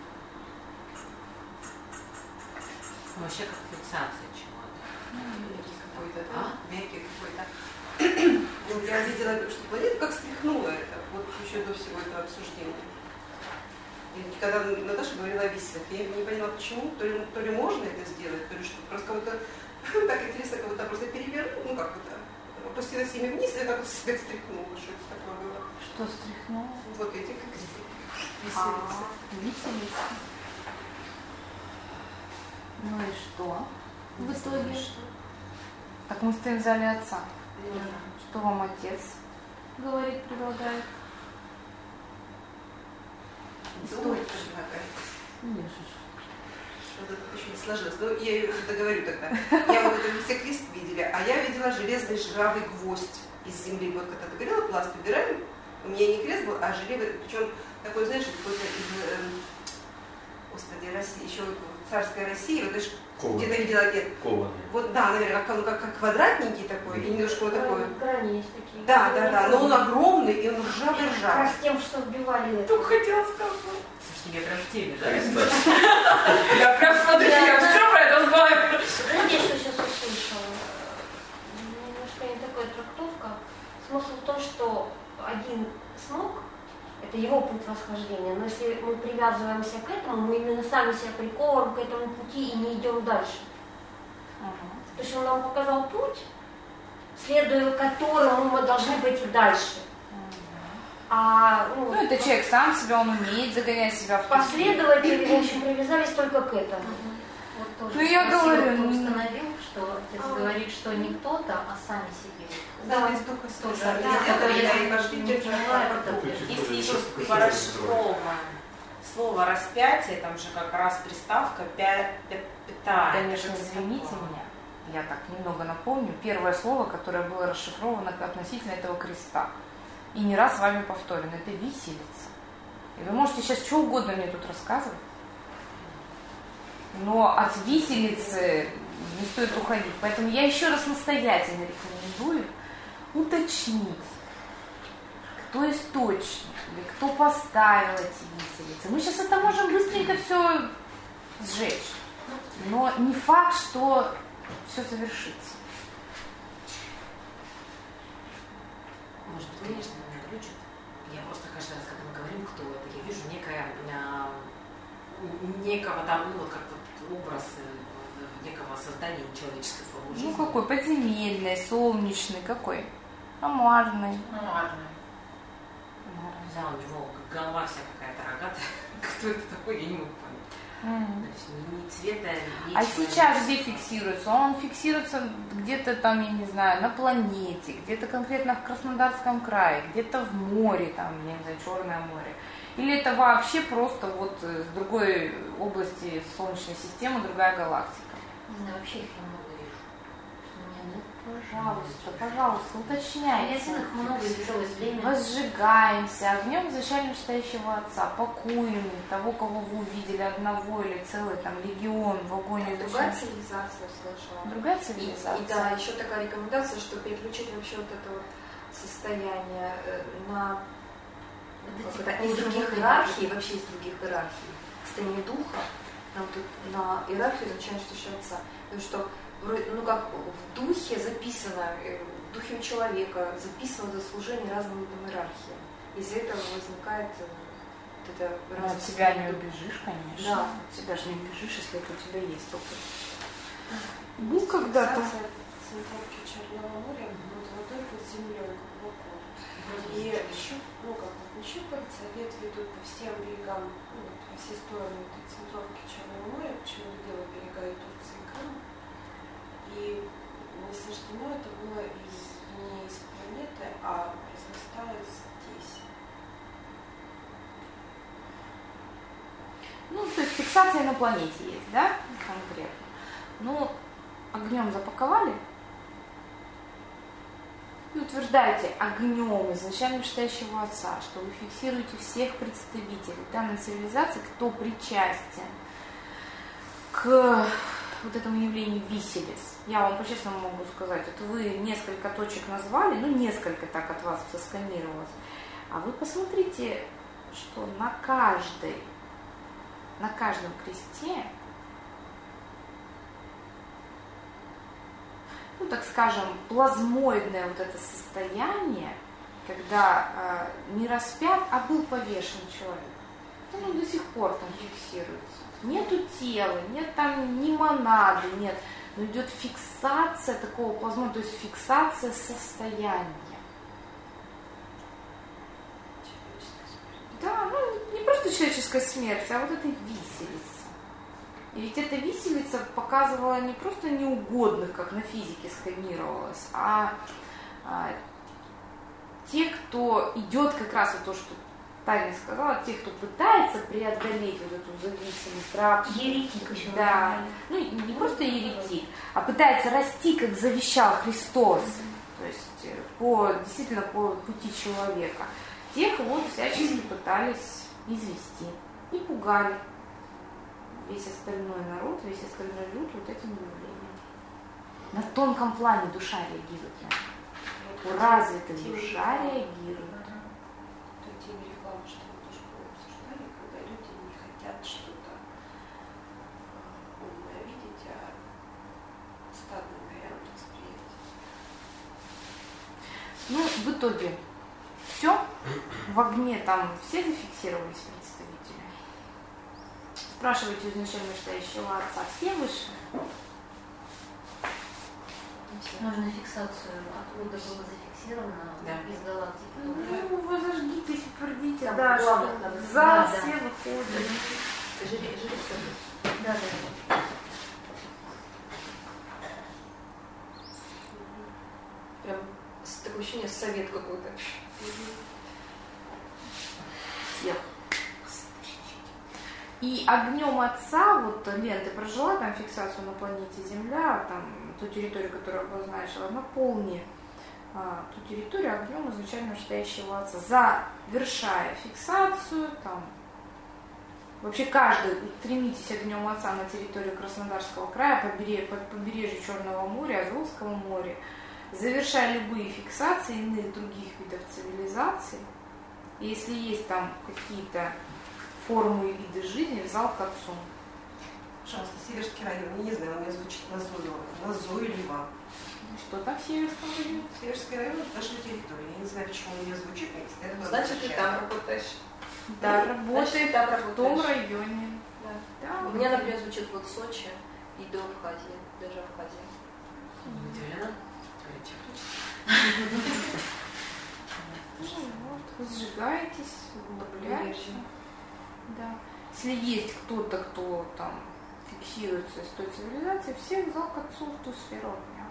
Вообще как фиксация чего-то. Мягкий какой-то, да? А? Мягкий какой-то. Ну, я видела, что планета как стряхнула это, вот еще до всего этого обсуждения. И когда Наташа говорила о виселях, я не поняла, почему, то ли, то ли можно это сделать, то ли что, просто кого-то так интересно, кого-то просто перевернул, ну как это, опустила семя вниз, и как-то себя стряхнула, что это такое было. Что стряхнуло? Вот эти как виселицы. Виселицы. Ну и что? В итоге? Что? Так мы стоим в зале отца. Да. Что вам отец говорит, предлагает? Думает, предлагает. Что-то еще не сложилось. Ну, я ее договорю тогда. Я вот это все крест видели, а я видела железный жравый гвоздь из земли. Вот когда ты говорила, пласт убираем, у меня не крест был, а железный, причем такой, знаешь, какой-то из, э, господи, России, еще царской России, вот даже Где-то видела, нет. Кованый. Вот, да, наверное, как, как, как квадратненький такой, и немножко вот такой. Грани есть такие. Да, да, да, но он огромный, и он ржавый, Как ржавый. раз тем, что вбивали это. Только хотела сказать. Слушайте, я прям в теме, да? Я прям смотрю, я все про это знаю. Знаете, что сейчас услышала? Немножко не такая трактовка. Смысл в том, что один смог, это его путь восхождения, но если мы привязываемся к этому, мы именно сами себя приковываем к этому пути и не идем дальше. Uh-huh. То есть он нам показал путь, следуя которому мы должны пойти дальше. Uh-huh. А, ну, ну, это человек сам себя, он умеет загонять себя в последователи, в общем, привязались только к этому. Uh-huh. Вот тоже ну, я говорю, установил, что отец а, говорит, что не кто-то, а сами себе. Да, из духа тоже. Да, да, я и пошли если еще порасшифровываем слово распятие, там же как раз приставка пя, пя, пята. Конечно, извините меня, я так немного напомню, первое слово, которое было расшифровано относительно этого креста, и не раз с вами повторено, это виселица. И вы можете сейчас что угодно мне тут рассказывать, но от виселицы не стоит уходить. Поэтому я еще раз настоятельно рекомендую уточнить, кто источник, или кто поставил эти виселицы. Мы сейчас это можем быстренько все сжечь, но не факт, что все завершится. Может быть, конечно, меня глючит. Я просто каждый раз, когда мы говорим, кто это, я вижу некое, некого там, ну вот как вот образ некого создания человеческой формы жизни. Ну какой? Подземельный, солнечный, какой? Амарный. Амарный. Да, у него голова вся какая-то рогатая. Кто это такой, я не могу понять. Mm. То есть ни, ни цвета, ни А сейчас где фиксируется? Он фиксируется где-то там, я не знаю, на планете, где-то конкретно в Краснодарском крае, где-то в море, там, я не знаю, Черное море. Или это вообще просто вот с другой области Солнечной системы, другая галактика? Не знаю, вообще их я много вижу. Ну, пожалуйста, пожалуйста, уточняйте. Я их много и целое время. Возжигаемся огнем изначально стоящего Отца, пакуем того, кого вы увидели, одного или целый там легион в огонь. Другая цивилизация слышала. Другая цивилизация. И, и да, еще такая рекомендация, что переключить вообще вот это вот состояние на это, из других иерархий, вообще из других иерархий, состояние духа, на, вот, на иерархию изучаем что Отца. Потому что ну как в духе записано, в духе у человека записано за служение разным видам иерархии. Из этого возникает вот это ну, от себя не убежишь, конечно. Да. От себя же не убежишь, если это у тебя есть опыт. Был когда-то. Центровки Черного моря над водой под землей глубоко. И ну, как вот нащупывается, вет ведут по всем берегам, ну, по всей стороны этой центровки Черного моря, почему дело берега и Турции и Крым. И насаждено это было из, не из планеты, а разрасталось здесь. Ну, то есть фиксация на планете есть, да, конкретно. Ну, огнем запаковали и утверждаете огнем изначально стоящего Отца, что вы фиксируете всех представителей данной цивилизации, кто причастен к вот этому явлению виселиц. Я вам по-честному могу сказать, это вы несколько точек назвали, ну несколько так от вас сосканировалось, а вы посмотрите, что на каждой, на каждом кресте, ну так скажем, плазмоидное вот это состояние, когда э, не распят, а был повешен человек. Ну, до сих пор там фиксируется. Нету тела, нет там ни монады, нет. Но идет фиксация такого плазма, то есть фиксация состояния. Да, ну не просто человеческая смерть, а вот эта виселица. И ведь эта виселица показывала не просто неугодных, как на физике сканировалось, а, а те, кто идет как раз вот то, что Таня сказала, те, кто пытается преодолеть вот эту зависимость, рабство. Еретик еще. Да. Ну, не просто еретик, а пытается расти, как завещал Христос. То есть по, действительно по пути человека. Тех вот всячески пытались извести и пугали. весь остальной народ, весь остальной люд вот этим явлением. На тонком плане душа реагирует на это. Вот развитая душа реагирует. Это тема рекламы, что мы тоже обсуждали, когда люди не хотят что-то умное видеть, а стадный вариант восприятия. Ну, в итоге, все, в огне там все зафиксировались представители. Спрашивайте у изначально стоящего отца, все вышли? Нужно фиксацию, откуда было зафиксировано, Да. из галактики. Ну, вы зажгитесь, утвердите, Там да, главное что надо. за Да, все да. выходят. Жри- жрица. Да, да. Прям с- такое ощущение, совет какой-то. Всех. И огнем отца, вот Лен, ты прожила там фиксацию на планете Земля, там ту территорию, которую обозначила, наполни а, ту территорию огнем изначально стоящего отца, завершая фиксацию, там, вообще каждый, стремитесь огнем отца на территорию Краснодарского края, побережье, побережье Черного моря, Азовского моря, завершая любые фиксации иных других видов цивилизаций. И если есть там какие-то формы и виды жизни, в зал к отцу. Пожалуйста, Северский район, я не знаю, у меня звучит назойливо. Назойливо. Что там в Северском районе? Северский район – это наша территория. Я не знаю, почему у меня звучит, но если это Значит, ты там работаешь. Да, Значит, работает ты там в том работаешь. районе. Да. Да. У меня, например, звучит вот Сочи и до Абхазии, даже Абхазия. Удивлена? Ну вот, вы сжигаетесь, углубляетесь. Да. Если есть кто-то, кто там фиксируется с той цивилизацией, всех в зал к отцу в ту сферу огня.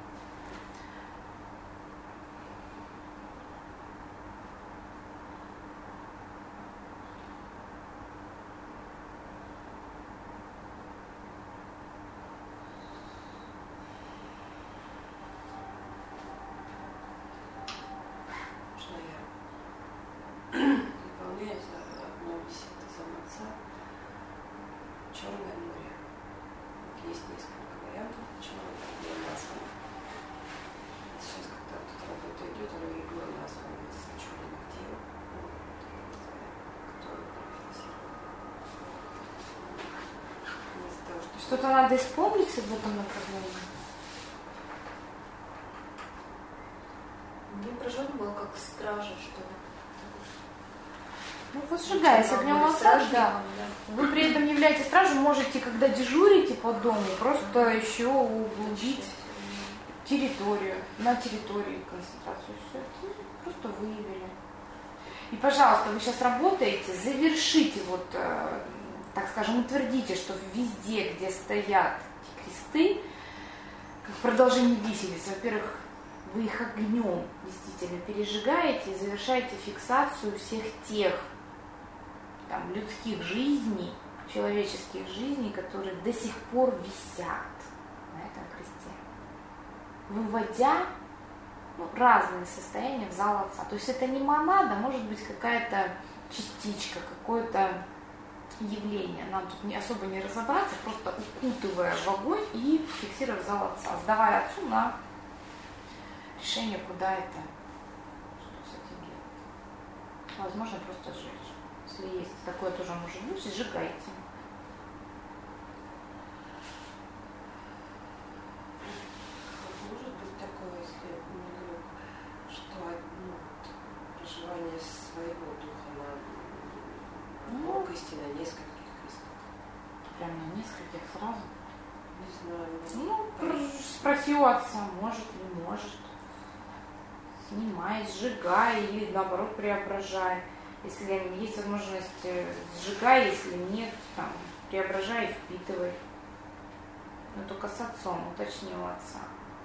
Что я выполняю за одно висит за отца Черное море. Вот есть несколько вариантов Черного моря названо. Сейчас когда тут работа идет, оно и было названо из черных дел, которые профинансированы. Что-то надо исполнить в этом направлении. Мне поражено было как стража, что ли. Ну, вот сжигаясь огнем отца, да. Вы при этом являетесь стражем, можете, когда дежурите по дому, просто еще углубить территорию, на территории концентрацию. Все это просто выявили. И, пожалуйста, вы сейчас работаете, завершите, вот, э, так скажем, утвердите, что везде, где стоят эти кресты, как продолжение виселиц, во-первых, вы их огнем действительно пережигаете и завершаете фиксацию всех тех там, людских жизней, человеческих жизней, которые до сих пор висят на этом кресте, выводя ну, разные состояния в зал отца. То есть это не монада, может быть какая-то частичка, какое-то явление. Нам тут не, особо не разобраться, просто укутывая в огонь и фиксируя в зал отца, сдавая отцу на решение, куда это, что с этим делать. Возможно, просто сжечь. Если есть такое, тоже может быть, сжигайте. Может быть такое, если я говорю, что ну, проживание своего духа на Ну, Бог истины нескольких крестов. Прям на нескольких сразу. Не знаю. Ну, пр- спроси у отца, может, не может. Снимай, сжигай или наоборот преображай. Если есть возможность, э, сжигай, если нет, там, преображай и впитывай. Но только с отцом, уточни у отца.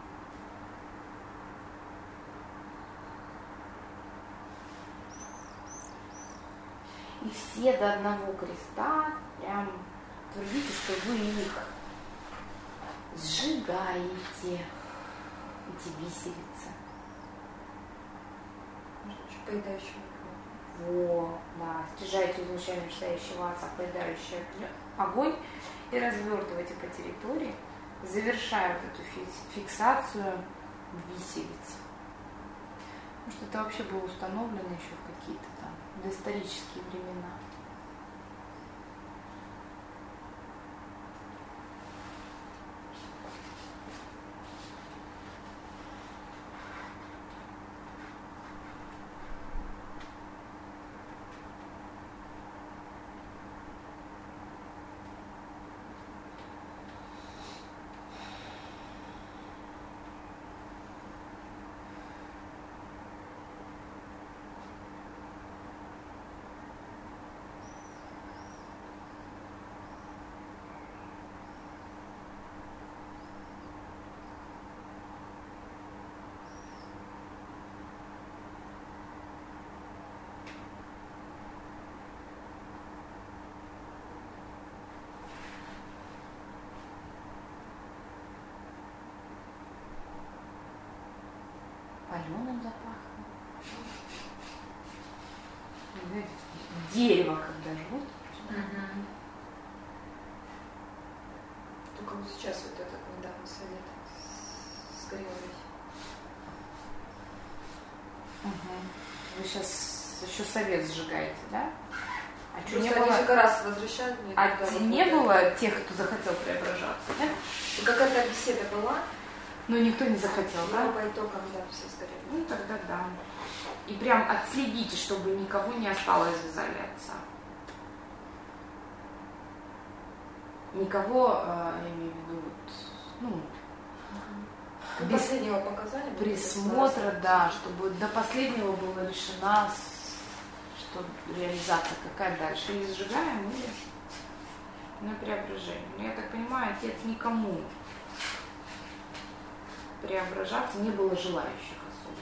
И все до одного креста прям твердите, что вы их сжигаете, эти виселицы. Может, еще поедающего. Во, да, снижаете излучение настоящего отца, поедающий огонь, и развертываете по территории, завершая вот эту фиксацию виселицы. Потому что это вообще было установлено еще в какие-то там доисторические времена. Паленым запахло. Дерево, когда жгут. Угу. Только вот сейчас вот этот недавно совет с Григорией. Угу. Вы сейчас еще совет сжигаете, да? А что, не было... несколько раз возвращают мне. А не было тех, кто захотел преображаться, да? И какая-то беседа была. Но никто не захотел, да? Ну, по итогам, да, все сгорели. Ну, тогда да. И прям отследите, чтобы никого не осталось в зале отца. Никого, я имею в виду, вот, ну, до без последнего показания. Присмотра, да, чтобы до последнего было решено, что реализация какая дальше. Или сжигаем, или на преображение. Но я так понимаю, отец никому преображаться не было желающих особо.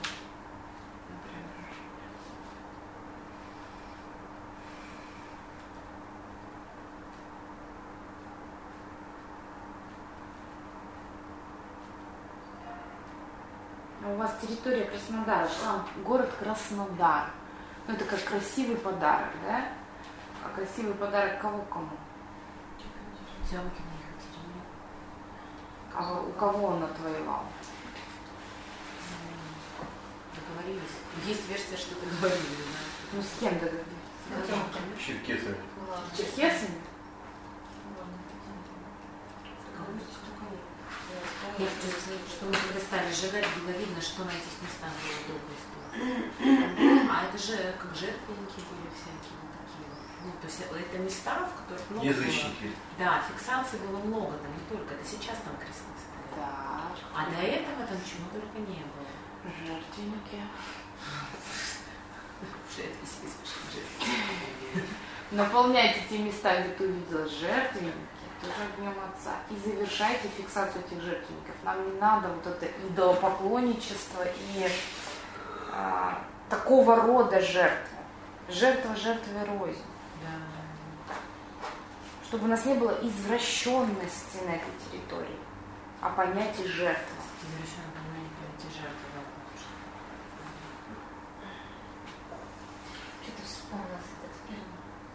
А у вас территория Краснодара, сам город Краснодар. Ну, это как красивый подарок, да? А красивый подарок кого кому? А у кого он отвоевал? Договорились. Есть версия, что договорились. Да? Ну, с кем договорились? Черкесами. Черкесами? Я хочу сказать, что мы когда стали сжигать, было видно, что на этих местах было добрая история. А это же как жертвенники были всякие вот такие вот. Ну, то есть это места, в которых много Язычники. было. Да, фиксаций было много, там не только. Это сейчас там кресты стоят. Да. А до этого там чего только не было. Жертвенники. Жертвы себе спешат, жертвы. Наполняйте те места, где ты увидела жертвенники, тоже огнем отца. И завершайте фиксацию этих жертвенников. Нам не надо вот это идолопоклонничество и а, такого рода жертвы. Жертва жертве рознь. Да. Чтобы у нас не было извращенности на этой территории, а понятие жертвы. Извращенное понятие жертвы, да. Что-то вспомнила этот фильм.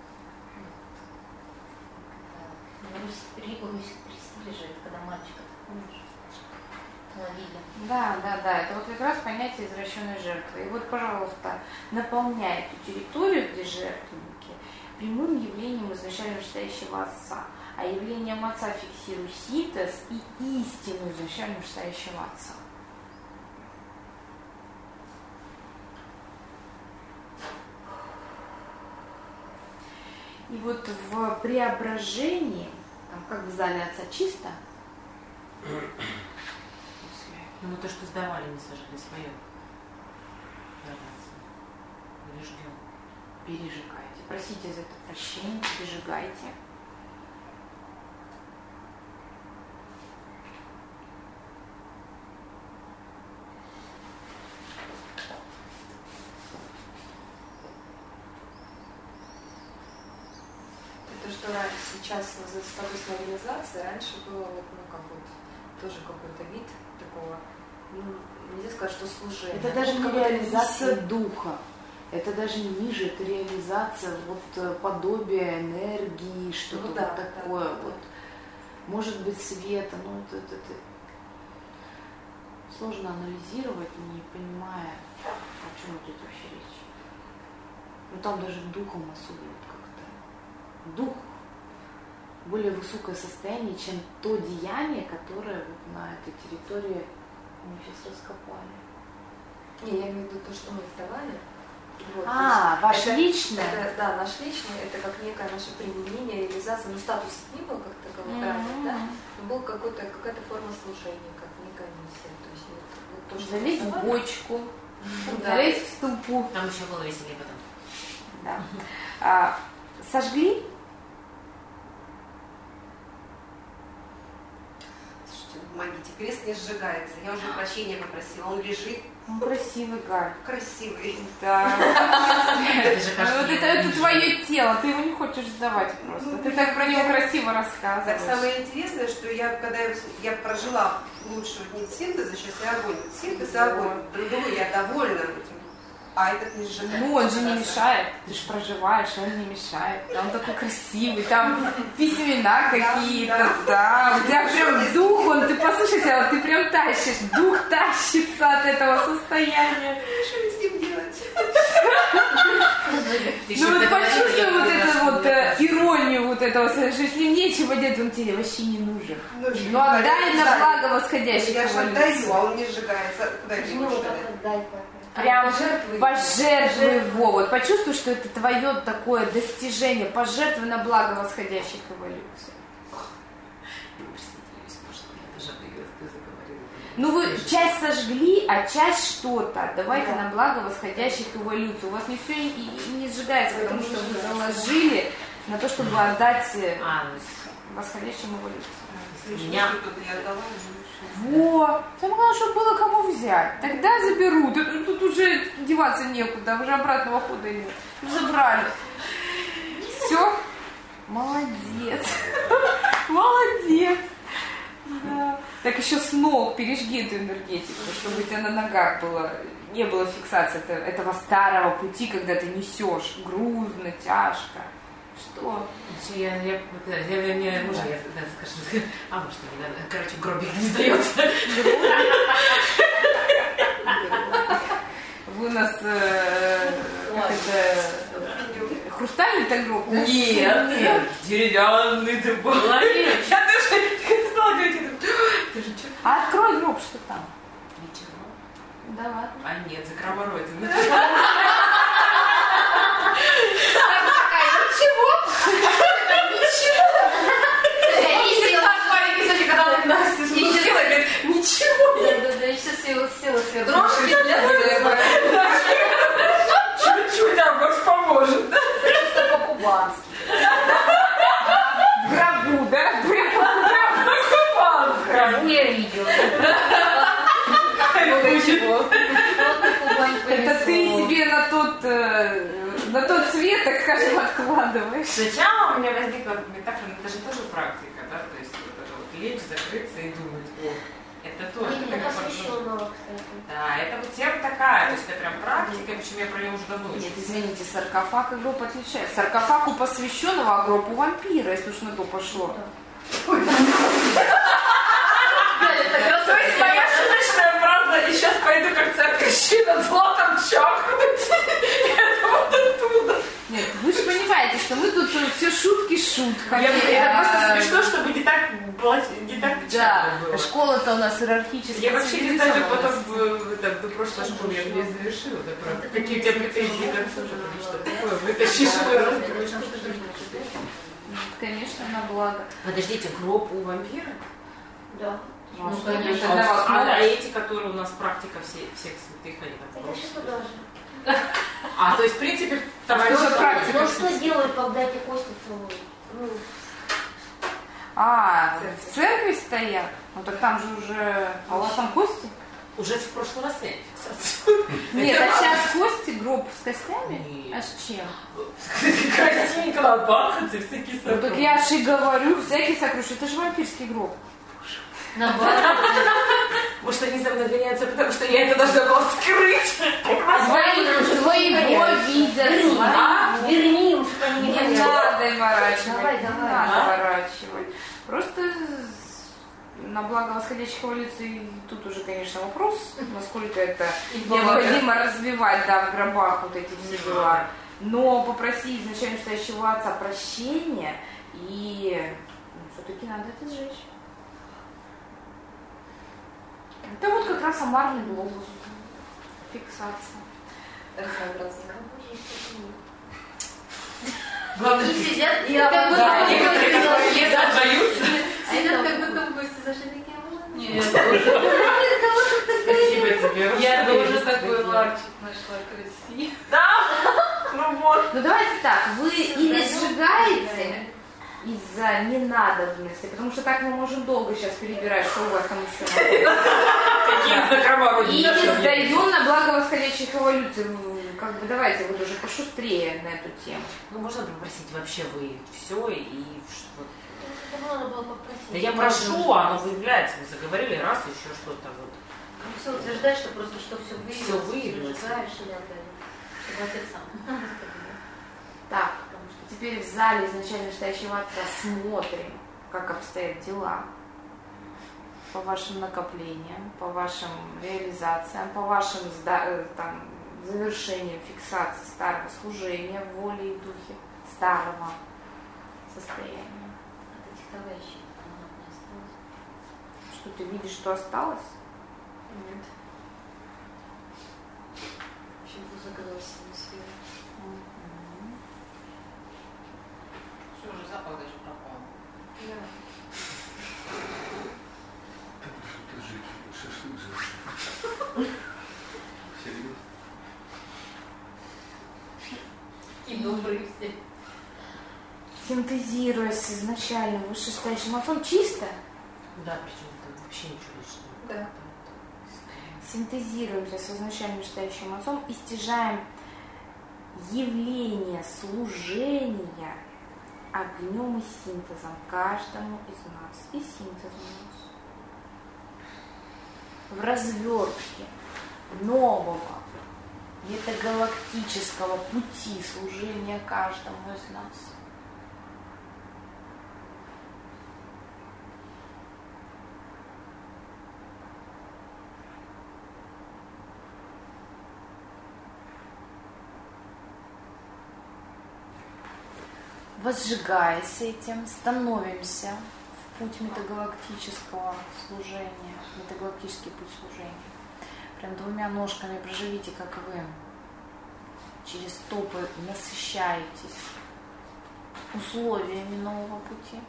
Русь, Русь престижа, это когда мальчика, помнишь? Ловили. Да, да, да, это вот как раз понятие извращенной жертвы. И вот, пожалуйста, наполняй эту территорию, где жертвенники, прямым явлением изначально настоящего отца. А явлением отца фиксируй синтез и истину изначально настоящего отца. И вот в преображении, там, как в зале отца чисто, Ну, мы то, что сдавали, не сожгли свое. Или ждем. пережигайте. Просите за это прощения, пережигайте. Это что раньше, сейчас статусная реализация, раньше было вот, ну, как вот, тоже какой-то вид такого, ну, нельзя сказать, что служение. Это даже не реализация духа. Это даже не ниже, это реализация вот подобия энергии, что-то ну, да, вот такое да, да, вот. Да. Может быть, света, ну это, это, это сложно анализировать, не понимая, о чем идет вообще речь. Ну там даже духом особенно как-то. Дух более высокое состояние, чем то деяние, которое вот на этой территории мы сейчас раскопали. Не, я имею в виду то, что мы издавали. Вот, а, ваш это, личный? Это, да, наш личный, это как некое наше применение, реализация, ну статус не был как таковой, mm-hmm. да, но был какой-то, какая-то форма служения, как некая миссия. То есть вот, вот то, что залезть в бочку, залезть в ступу. Там еще было веселее потом. Да. А, сожгли? Помогите, крест не сжигается. Я уже прощения попросила, он лежит. Он красивый, Галь. Красивый. Да. Вот это твое тело, ты его не хочешь сдавать просто. Ты так про него красиво рассказываешь. Так самое интересное, что я, когда я прожила лучшего дня синтеза, сейчас я огонь. Синтез и огонь. Другой я довольна этим. А этот не сжигает. Ну, он же не мешает. Ты же проживаешь, он не мешает. Он такой красивый, там письмена какие-то, да. У тебя прям дух, он, ты послушайте, вот ты прям тащишь, дух тащится от этого состояния. Что мне с ним делать? Ну вот почувствуй вот эту вот иронию вот этого, что с ним нечего делать, он тебе вообще не нужен. Ну отдай на благо восходящих. Я же отдаю, а он не сжигается. Куда я его отдать? Прям пожертвуй его. Вот почувствуй, что это твое такое достижение. Пожертвуй на благо восходящих эволюций. Ну вы часть сожгли, а часть что-то. Давайте да. на благо восходящих эволюций. У вас не все и, и не сжигается, потому что вы заложили на то, чтобы отдать восходящим эволюциям. Меня... Во! Самое главное, чтобы было кому взять. Тогда заберут. Тут, тут уже деваться некуда, уже обратного хода нет. Забрали. Все? Молодец. Молодец. Да. Так еще с ног пережги эту энергетику, чтобы у тебя на ногах было, не было фиксации этого, этого старого пути, когда ты несешь грузно, тяжко. Что? Я, я, я, я, я, можно я да, скажу? А, может, не надо. Короче, гробик не сдается. Вы у нас э, как это, хрустальный-то гроб? Да? Нет, нет, деревянный ты был. Я даже стала говорить, ты же что? А открой гроб, что там? Ничего. Да ладно. А нет, закрома родину. Ничего? Ничего? Ничего? Да-да-да, еще села, села сверху. Дрожки для зэба. Чуть-чуть, а Бог поможет. Это чисто по-кубански. В гробу, да? В гробу я видела. Это ты себе на тот... На тот цвет, так скажем, откладываешь. Сначала у меня возникла метафора, это же тоже практика, да, то есть вот это вот лечь, закрыться и думать, о, это тоже. Не, не посвященного, кстати. Да, это вот тема такая, то есть это прям практика, причем я про нее уже давно учу. Нет, извините, саркофаг и гроб отличается. Саркофаг у посвященного, а гроб у вампира, если уж на то пошло. То есть моя шуточная фраза, и сейчас пойду как церковь над златом чахнуть. Это вот оттуда. Нет, вы же понимаете, что мы тут все шутки шутками. Это просто смешно, чтобы не так не так печально было. Школа-то у нас иерархическая. Я вообще не знаю, потом в прошлой школе я не завершила. Какие у тебя претензии к отцу, что такое вытащишь и конечно, на благо. Подождите, гроб у вампира? Да. Ну, ну, конечно, для вас а, а эти, которые у нас практика все, всех святых, они так это все туда же. А, то есть, в принципе, там что практика. Ну, что делают, когда эти кости целуют? Ну. А, в церкви стоят? Ну, так там же уже... А у вас там кости? Уже в прошлый раз я фиксацию. Нет, а сейчас кости, гроб с костями? А с чем? Красивенько надо бахаться, всякие сокровища. Ну, так я же и говорю, всякие сокровища. Это же вампирский гроб. Наоборот. Может, они за мной гоняются, потому что я это должна была скрыть. Своего видят. А? Верни им, что они не надо ворачивать. Давай, давай. Не надо ворачивать. Просто на благо восходящих эволюций тут уже, конечно, вопрос, насколько это необходимо развивать, да, в гробах вот эти все дела. Но попроси изначально стоящего отца прощения, и ну, все-таки надо это сжечь. Это вот как раз амарный глобус. Фиксация. Разнообразно. Главное, сидят и как будто не задаются. Сидят, как будто в гости зашли такие. Нет, спасибо тебе. Я тоже такой ларчик нашла красивый. Да? Ну вот. Ну давайте так, вы или сжигаете из-за ненадобности, потому что так мы можем долго сейчас перебирать, что у вас там еще какие закрома. Или сдаю на благо восходящих эволюций. Как бы давайте вот уже пошустрее на эту тему. Ну можно попросить вообще вы все и вот. Надо было попросить. Да я прошу, а оно выявляется. Мы заговорили раз, еще что-то вот. Ну, все утверждаешь, что просто что все выявилось. Все выявилось. Сжигаешь или отдаешь. Чтобы отец сам. Так, теперь в зале изначально стоящего отца смотрим, как обстоят дела. По вашим накоплениям, по вашим реализациям, по вашим там, завершениям фиксации старого служения в воле и духе старого состояния. Товарищи, не осталось. Что ты видишь, что осталось? Нет. Почему загорелся на свет? Все, уже запах даже пропал. Да. Ты жить, шашлык жить. Серьезно? Какие добрые все. Синтезируясь с изначально вышестоящим отцом чисто? Да, причем там вообще ничего лишнего. Да. Синтезируемся с изначально вышестоящим отцом и стяжаем явление служения огнем и синтезом каждому из нас. И синтезом у нас. В развертке нового метагалактического пути служения каждому из нас. Возжигаясь этим, становимся в путь метагалактического служения, метагалактический путь служения. Прям двумя ножками проживите, как вы через стопы насыщаетесь условиями нового пути.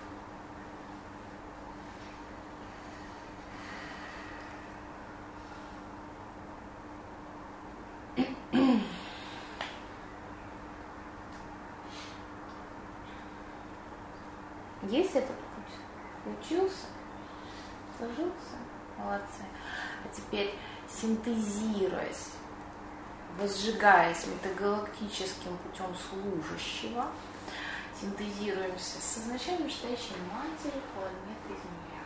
Есть этот путь? Получился? Сложился? Молодцы. А теперь, синтезируясь, возжигаясь метагалактическим путем служащего, синтезируемся с изначально стоящей матерью планеты Земля.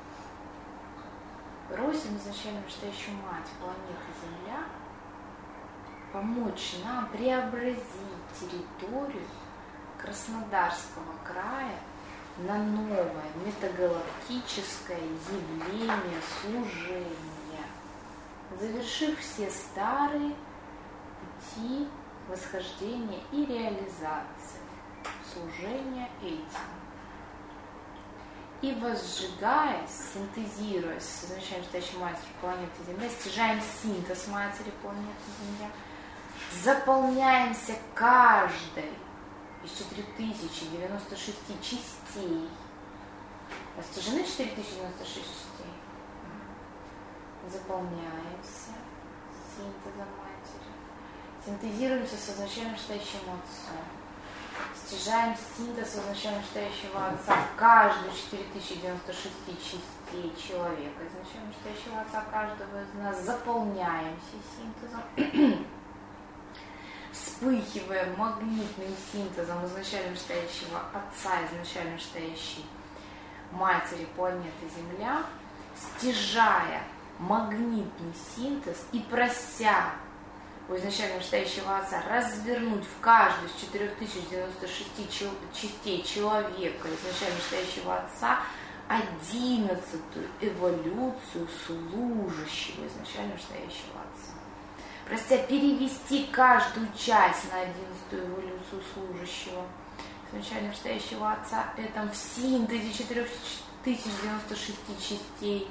Просим изначально стоящую мать планеты Земля помочь нам преобразить территорию Краснодарского края на новое метагалактическое явление служения, завершив все старые пути восхождения и реализации служения этим. И возжигаясь, синтезируясь с изначально стоящей матерью планеты Земля, стяжаем синтез матери планеты Земля, заполняемся каждой из четыре тысячи девяносто шести частей. Растяжены четыре тысячи девяносто шесть частей. Заполняемся синтезом матери. Синтезируемся с изначально стоящим отцом. Стяжаем синтез изначально стоящего отца в каждую четыре тысячи девяносто шесть частей человека. Изначально стоящего отца каждого из нас заполняемся синтезом. Вспыхивая магнитным синтезом изначально стоящего отца, изначально стоящей матери планеты Земля, стяжая магнитный синтез и прося у изначально настоящего Отца развернуть в каждую из четырех тысяч девяноста шести частей человека, изначально настоящего Отца, одиннадцатую эволюцию служащего изначально настоящего Отца. Простя перевести каждую часть на одиннадцатую эволюцию служащего изначально настоящего Отца, это в синтезе четырех тысяч девяноста шести частей,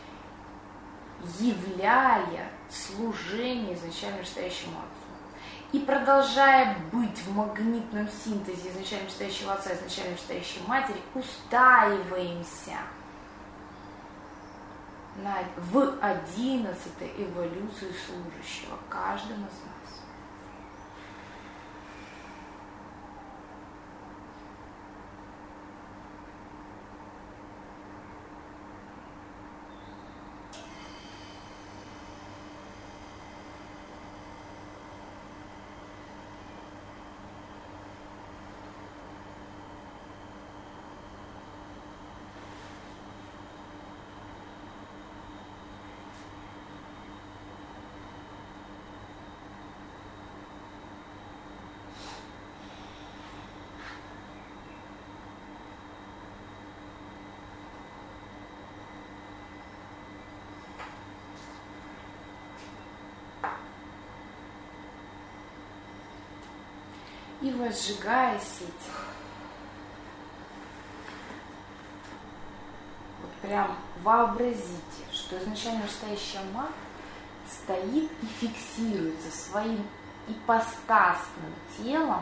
являя служение изначально настоящему Отцу. И продолжая быть в магнитном синтезе изначально настоящего Отца, изначально настоящей Матери, устаиваемся на, в одиннадцатой эволюции служащего, каждым из нас. И возжигая сеть, вот прям вообразите, что изначально настоящая Мать стоит и фиксируется своим ипостасным телом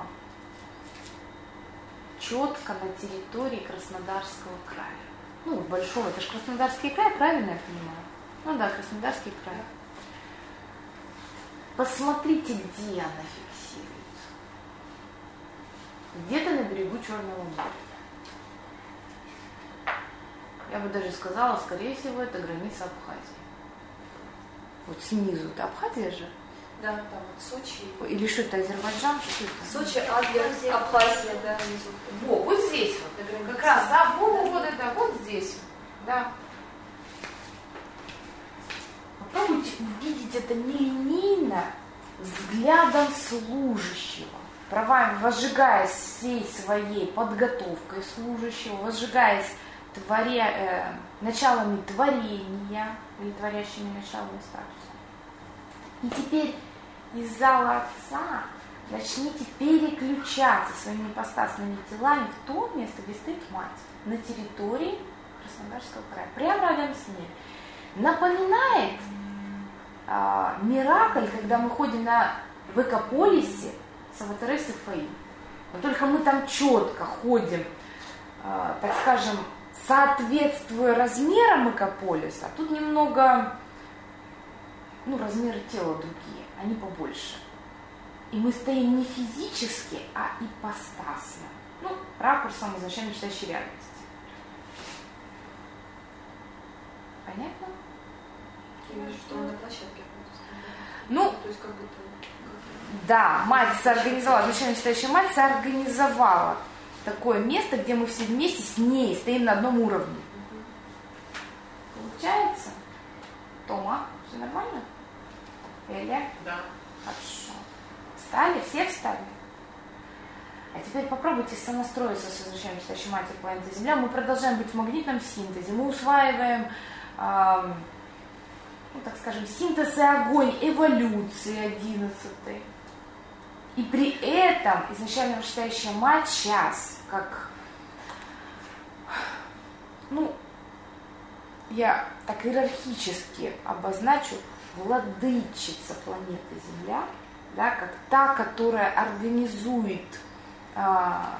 четко на территории Краснодарского края. Ну, большого, это же Краснодарский край, правильно я понимаю? Ну да, Краснодарский край. Посмотрите, где она фиксируется. Где-то на берегу Черного моря. Я бы даже сказала, скорее всего, это граница Абхазии. Вот снизу, это Абхазия же? Да, там вот Сочи. Или что это, Азербайджан? Что это? Сочи, Адья, Абхазия, да, внизу. Во, вот здесь вот. Как раз, да, вот, вот это, вот здесь. Да. Попробуйте увидеть это нелинейно взглядом служащего. Возжигаясь всей своей подготовкой служащего, возжигаясь творя, э, началами творения или творящими началами статуса. И теперь из зала Отца начните переключаться своими ипостасными телами в то место, где стоит Мать, на территории Краснодарского края, прямо рядом с ней. Напоминает э, миракль, когда мы ходим на в Экополисе Саватаре Сефаим. Но только мы там четко ходим, э, так скажем, соответствуя размерам Экополиса, а тут немного, ну, размеры тела другие, они побольше. И мы стоим не физически, а ипостасно. Ну, ракурсом изначально настоящей реальности. Понятно? Я вижу, что он на площадке. Ну, то есть как будто... Да, Мать соорганизовала, изначально настоящая Мать соорганизовала такое место, где мы все вместе с ней стоим на одном уровне. Получается? Тома, все нормально? Эля? Да. Хорошо. Встали? Все встали? А теперь попробуйте сонастроиться с изначально настоящей Матерью планеты Земля. Мы продолжаем быть в магнитном синтезе. Мы усваиваем, э, ну, так скажем, синтез и огонь эволюции одиннадцатой. И при этом изначально настоящая Мать сейчас, как, ну, я так иерархически обозначу, владычица планеты Земля, да, как та, которая организует а,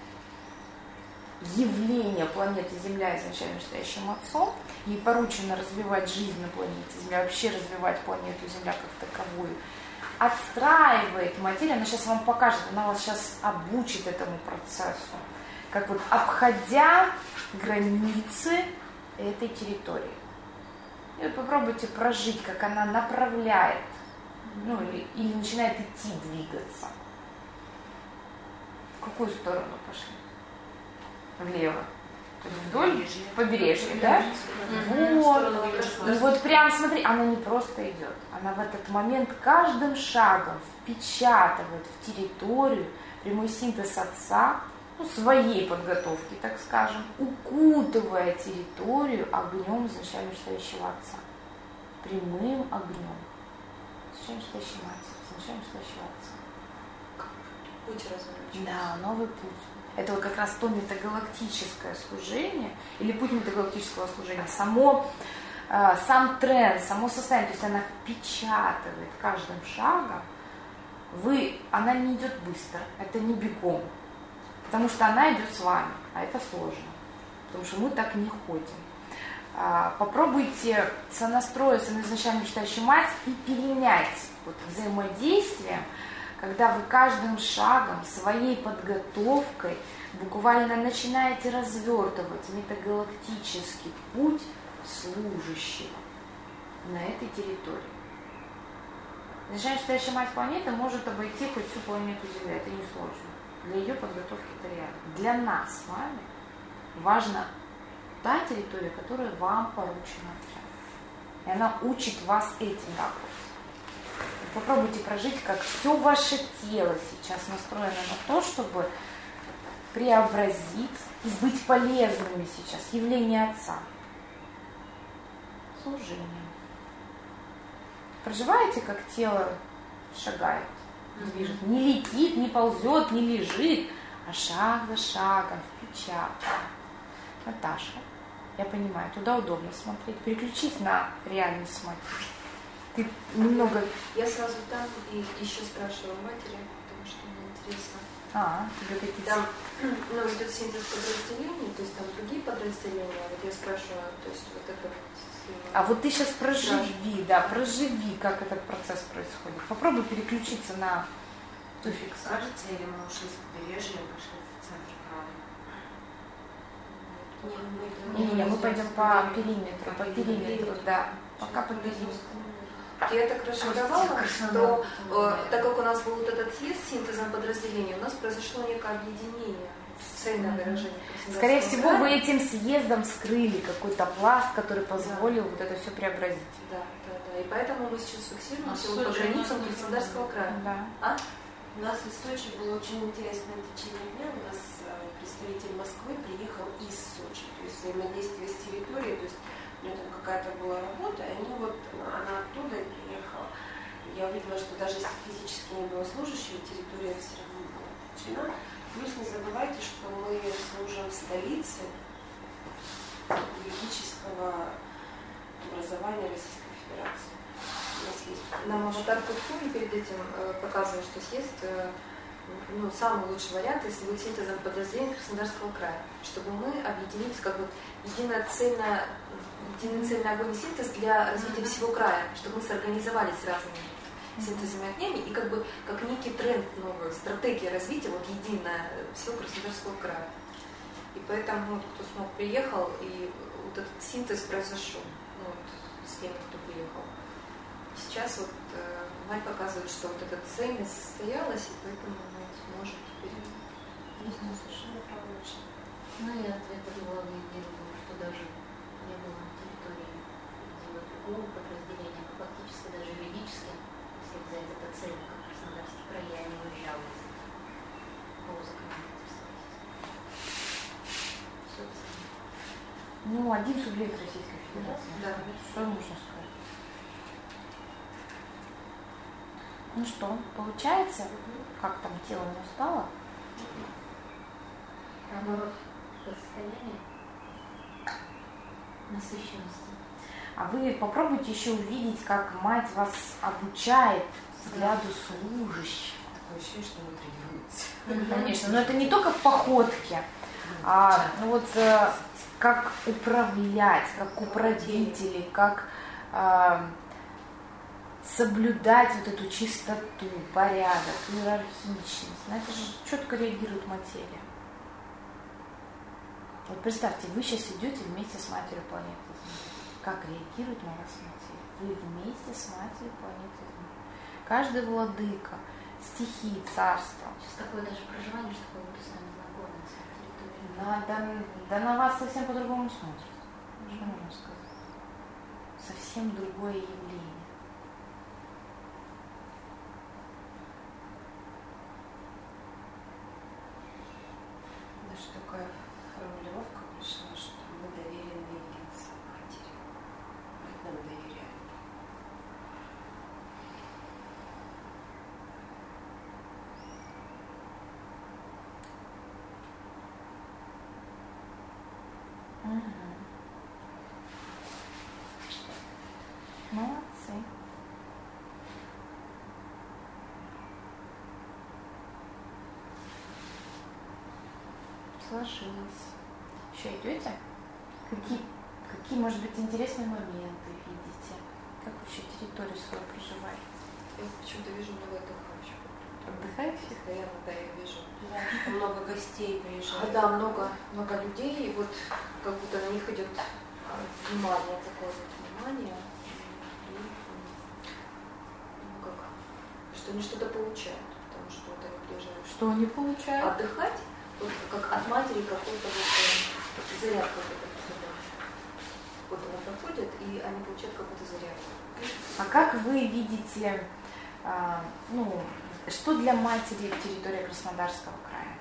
явление планеты Земля изначально настоящим Отцом, ей поручено развивать жизнь на планете Земля, вообще развивать планету Земля как таковую, отстраивает материю, она сейчас вам покажет, она вас сейчас обучит этому процессу, как вот обходя границы этой территории. И вот попробуйте прожить, как она направляет, ну или, или начинает идти, двигаться. В какую сторону пошли? Влево. вдоль побережья, да? Вот. И вот прям смотри, она не просто идет, она в этот момент каждым шагом впечатывает в территорию прямой синтез Отца, ну, своей подготовки, так скажем, укутывая территорию огнем изначально стоящего Отца. Прямым огнем. Изначально стоящей Матери, изначально стоящего Отца. Путь разворачивается. Да, новый путь. Это вот как раз то метагалактическое служение, или путь метагалактического служения, само, э, сам тренд, само состояние, то есть она впечатывает каждым шагом, вы, она не идет быстро, это не бегом, потому что она идет с вами, а это сложно, потому что мы так не ходим. А, попробуйте сонастроиться на изначально мечтающую мать и перенять вот взаимодействие, когда вы каждым шагом, своей подготовкой буквально начинаете развертывать метагалактический путь служащего на этой территории. Изначально стоящая мать планеты может обойти хоть всю планету Земля, это несложно. Для ее подготовки это реально. Для нас с вами важна та территория, которая вам поручена Отцом. И она учит вас этим работать. Попробуйте прожить, как все ваше тело сейчас настроено на то, чтобы преобразить и быть полезными сейчас явление Отца. Служение. Проживаете, как тело шагает, движет. Не летит, не ползет, не лежит, а шаг за шагом впечатано. Наташа, я понимаю, туда удобно смотреть. Переключись на реальность матери. Ты немного... Я сразу там и еще спрашиваю матери, потому что мне интересно. А, тебе какие-то... Там, ну, идет синтез подразделений, то есть там другие подразделения. Вот я спрашиваю, то есть вот это... А вот ты сейчас проживи, да, проживи, как этот процесс происходит. Попробуй переключиться на туфик. Кажется, или мы ушли с побережья и пошли в центр края? Не-не-не, мы пойдем по периметру, по периметру, да. Пока по периметру. Я так расшифровала, что э, так как у нас был вот этот съезд с синтезом подразделений, у нас произошло некое объединение, цельное выражение. Скорее всего, вы этим съездом скрыли какой-то пласт, который позволил да. вот это все преобразить. Да, да, да. И поэтому мы сейчас фиксируем а всего по границам Краснодарского края. Да. А? У нас в Сочи было очень интересное течение дня. У нас представитель Москвы приехал из Сочи. То есть взаимодействие с территорией, то есть у нее там какая-то была работа, и они вот, она оттуда приехала. Я увидела, что даже если физически не было служащего, территория все равно была включена. Плюс не забывайте, что мы служим в столице юридического образования Российской Федерации. У нас есть... Нам аватар Кутхуни перед этим показывает, что съезд ну, самый лучший вариант, если будет синтезом подразделений Краснодарского края, чтобы мы объединились как бы единоцельно, единоцельный огонь и синтез для развития mm-hmm. всего края, чтобы мы сорганизовались с разными синтезами огнями и как бы как некий тренд, новая стратегия развития, вот единая всего Краснодарского края. И поэтому, вот, кто смог, приехал, и вот этот синтез произошел ну, вот, с теми, кто приехал. Сейчас вот э, мать показывает, что вот эта цельность состоялась, и поэтому она сможет теперь. Совершенно правильно. Ну и ответ главный был, что даже не было на территории единого другого подразделения, но фактически даже юридически, если взять это цель, как Краснодарский край, я не уезжала из по законодательству. Ну, один субъект Российской Федерации. Да. Что можно сказать? Ну что, получается, как там тело не устало? Наоборот, состояние насыщенности. А вы попробуйте еще увидеть, как мать вас обучает взгляду служащего. Такое ощущение, что мы тренируемся. Конечно, но это не только в походке, а ну вот как управлять, как управители, как э, соблюдать вот эту чистоту, порядок, иерархичность. На это же четко реагирует материя. Вот представьте, вы сейчас идете вместе с матерью планеты Земля. Как реагирует на вас материя? Вы вместе с матерью планеты Земля. Каждый владыка, стихии, царства. Сейчас такое даже проживание, что как будто с нами знакомы, с территорией. На, да, да на вас совсем по-другому смотрят. Что можно сказать? Совсем другое явление. Даже такая формулировка пришла, что мы доверенные лица матери. Мы нам доверяем. Угу. Молодцы. Сложилось. Еще идете? Какие, какие, может быть, интересные моменты видите? Как вообще территорию свою проживаете? Я почему-то вижу много отдыхающих. Отдыхающих? Постоянно, да, я вижу. Да, много гостей приезжает. А, да, много, много людей, и вот как будто на них идет внимание, такое вот внимание. И, ну, как, что они что-то получают, потому что вот они приезжают. Что они получают? Отдыхать, вот как от матери какой-то вот заряд какой-то сюда. Вот он проходит, и они получают какой-то заряд. А как вы видите, а, ну, что для матери территория Краснодарского края?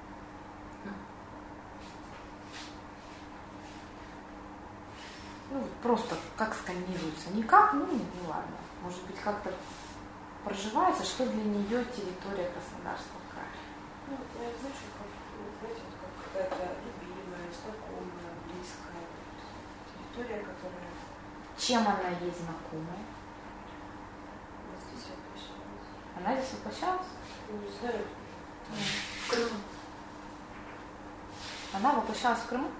Ну, просто как сканируется? Никак, ну, ну ладно. Может быть, как-то проживается, что для нее территория Краснодарского края? Ну, я слышу, как, знаете, вот как какая-то любимая, знакомая, близкая территория, которая... Чем она ей знакома? Здесь воплощалась. Она здесь воплощалась? Ну, не знаю. В Крыму. Она воплощалась в Крыму?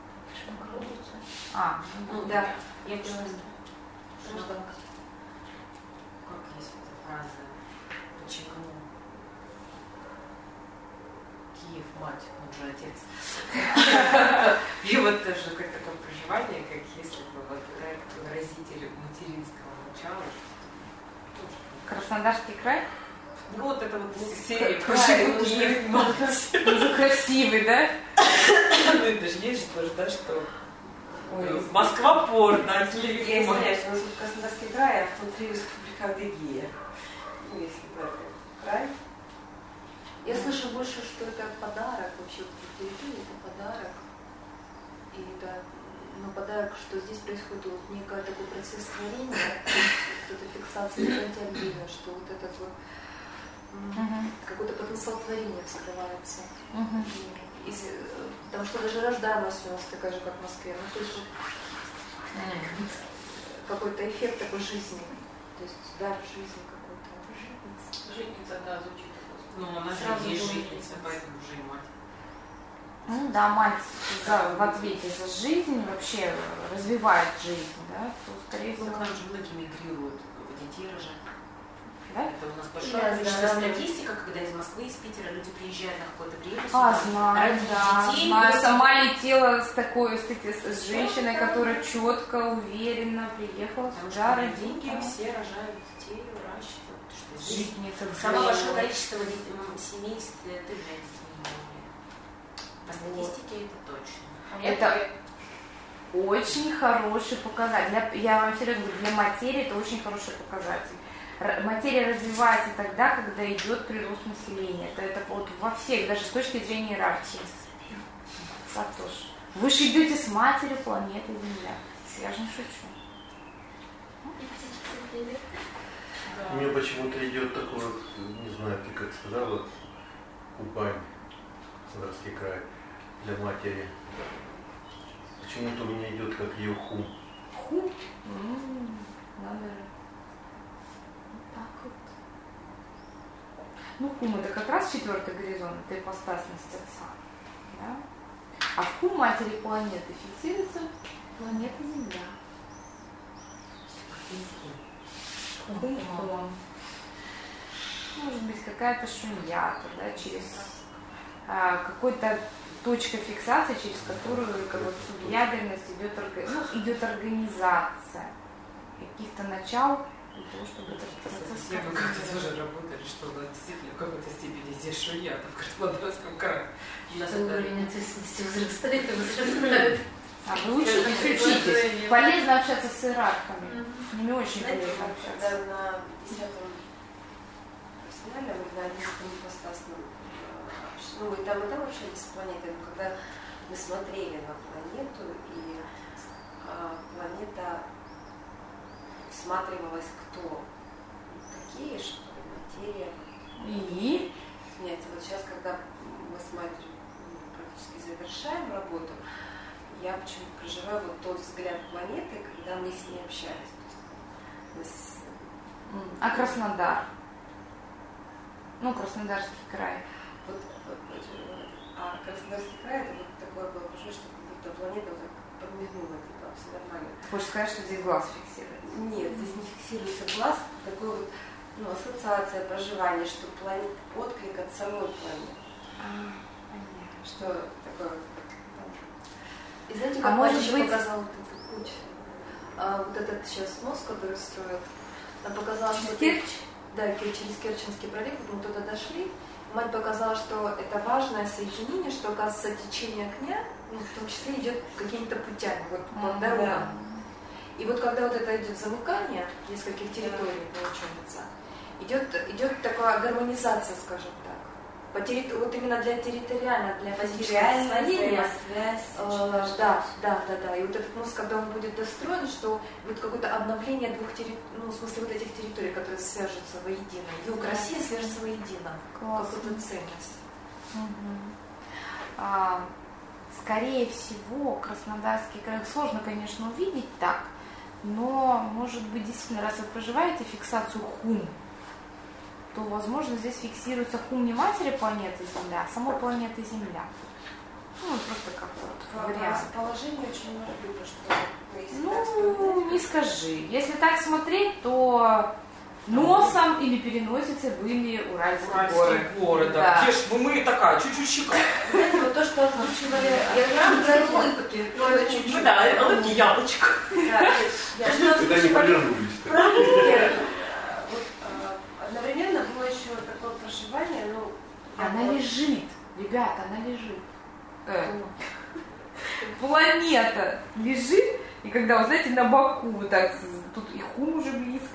А, ну, да. Я чувствую, Гражданка. как есть эта фраза, почему Киев мать, он же отец. И вот тоже как такое проживание, как если бы вот выразитель материнского начала. Краснодарский край? Ну вот это вот серия Край, почему Киев мать. Он же красивый, да? Ну это же есть же тоже, да, что ой, Москва порт, да, Я телефон. извиняюсь, у нас вот Краснодарский край, а внутри республика Адыгея. Ну, если бы это край. Я слышу больше, что это подарок, вообще территория это подарок. И это ну, подарок, что здесь происходит вот некий такой процесс творения, что-то фиксация фронтиальбина, что вот этот вот Uh-huh. какой-то потенциал творения вскрывается. Uh-huh. И, потому что даже рождаемость у нас такая же, как в Москве. Ну, то есть вот, uh-huh. какой-то эффект такой жизненный. То есть дар жизни какой-то. Житница, да, звучит. Ну, она Сразу же есть думаю, житница, поэтому уже и мать. Ну да, мать за, в ответе за жизнь вообще развивает жизнь, да, то, скорее всего... Ну, к нам же многие мигрируют, детей рожать. Да? Это у нас большое Да, количество да, статистика, когда из Москвы, из Питера люди приезжают на какое-то время. А, сюда, знаю, родить да, детей, знаю. вот. Сама летела с такой, с, с женщиной, которая четко, уверенно приехала Потому сюда что родить. деньги Да. все рожают детей, выращивают. Потому что здесь Житница. самое большое Джейла. количество детей, семейств это женщины. По статистике это точно. Это очень хороший показатель. Для, я вам серьезно говорю, для материи это очень хороший показатель. Р- материя развивается тогда, когда идет прирост населения. Это, это вот во всех, даже с точки зрения иерархии. Сатош. Вы же идете с матерью планеты Земля. Я же не шучу. У меня почему-то идет такой, вот, не знаю, ты как сказала, Кубань, Краснодарский край, для матери. Почему-то у меня идет как ее хум. Хум? М-м, надо же. Вот так вот. Ну, хум это как раз четвертый горизонт, это ипостасность Отца. Да? А в хум матери планеты фиксируется планета Земля. Хум. Может быть, какая-то шуньята, да, через а, какой-то точка фиксации, через которую как вот, субъядерность идет, ну, идет организация каких-то начал для того, чтобы этот процесс Я бы как-то тоже работали, что у нас действительно в какой-то степени здесь шуят, а в Краснодарском крае. Уровень ответственности возрастает и возрастает. А вы лучше учитесь. Полезно общаться с иерархами. С ними очень полезно общаться. Когда на десятом профессиональном или на одиннадцатом ипостасном, ну и там, и там общались с планетой, но когда мы смотрели на планету, и а, планета всматривалась, кто такие, что материя. И? Меняется. Вот сейчас, когда мы с матерью практически завершаем работу, я почему-то проживаю вот тот взгляд планеты, когда мы с ней общались. То есть, мы с... А Краснодар? Ну, Краснодарский край. Вот, вот, а Краснодарский край, это вот такое было похоже, что как будто планета вот так промигнула, типа, все нормально. Хочешь сказать, что здесь глаз фиксируется? Нет, здесь не фиксируется глаз, такой вот, ну, ассоциация проживания, что планет, отклик от самой планеты. А, понятно. Что такое вот. И знаете, А как может Павлович быть... показал вот этот путь? А, вот этот сейчас мост, который строят, она показала, через что... Керчь? Да, через Керченский пролив, вот мы туда дошли. Мать показала, что это важное соединение, что, оказывается, течение огня, ну, в том числе идет какими-то путями, вот по А, дорогам. да. И вот когда вот это идет замыкание нескольких территорий, получается, идет, идет такая гармонизация, скажем так. По терри... Вот именно для территориально, для физического освоения. связь. Э, да, да, да, да. И вот этот мост, когда он будет достроен, что будет какое-то обновление двух территорий, ну, в смысле вот этих территорий, которые свяжутся воедино. Юг России свяжется воедино. Какую-то ценность. Угу. А, скорее всего, Краснодарский край сложно, конечно, увидеть так, но, может быть, действительно, раз вы проживаете фиксацию хум, то, возможно, здесь фиксируется хум не матери планеты Земля, а самой планеты Земля. Ну, просто как вот вариант. Расположение очень может быть, что... Ну, не скажи. Если так смотреть, то носом или переносицей были Уральские, Уральские горы. горы, да. Да. Где ж мы, мы такая, чуть-чуть щека. Знаете, вот то, что озвучивали диаграммы за улыбки, это чуть-чуть. Ну да, улыбки яблочко. Я что Когда не повернулись. практики, вот, а, одновременно было еще такое проживание, ну... Она я- лежит, ребята, она лежит. Э, Планета лежит, и когда, вы знаете, на боку вот так, тут и хум уже близко.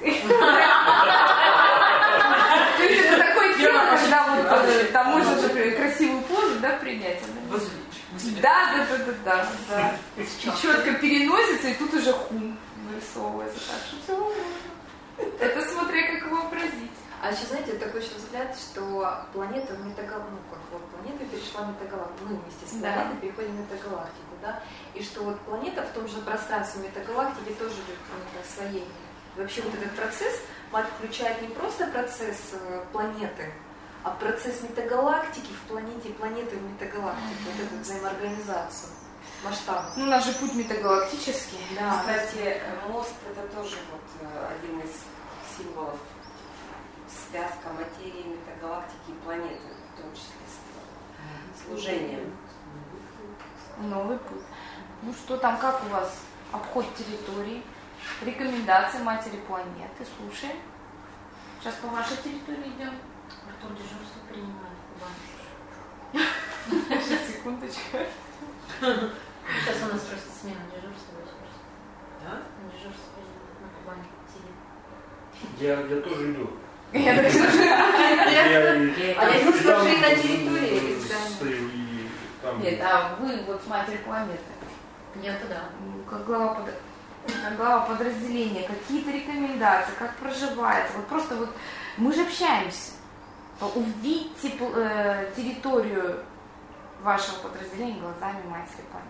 То есть это такое тело, когда вот э, там можно же красивую позу, да, принять. Возвеличь. Да, да, да, да, да. И четко переносится, и тут уже хум вырисовывается. Так что все возможно. Это смотря как вообразить. А еще, знаете, такой еще взгляд, что планета в метагалактику, ну как вот планета перешла в метагалактику, мы вместе с планетой Да. переходим в метагалактику, да, и что вот планета в том же пространстве метагалактики тоже идет какое-то освоение. И вообще вот этот процесс, мать включает не просто процесс э, планеты, а процесс метагалактики в планете, планеты в метагалактике, вот эту взаимоорганизацию, масштаб. Ну, наш же путь метагалактический. Да, кстати, мост это тоже вот э, один из символов, связка материи, метагалактики и планеты, в том числе с служением. Новый путь. Ну что там, как у вас обход территории, рекомендации матери планеты, слушаем. Сейчас по вашей территории идем. Артур дежурство принимает в Кубани. Сейчас, секундочку. Сейчас у нас просто смена дежурства. Да? Дежурство принимает на Кубани. Сидит. Я, я тоже иду. Я так Я и- А я не и скажу, и на там, территории, э, и здания. стою, и там- Нет, а вы вот с матерью планеты, Нет, да. ну, как глава, под... как глава подразделения, какие-то рекомендации, как проживается. Вот просто вот мы же общаемся. Увидьте э, территорию вашего подразделения глазами матери планеты.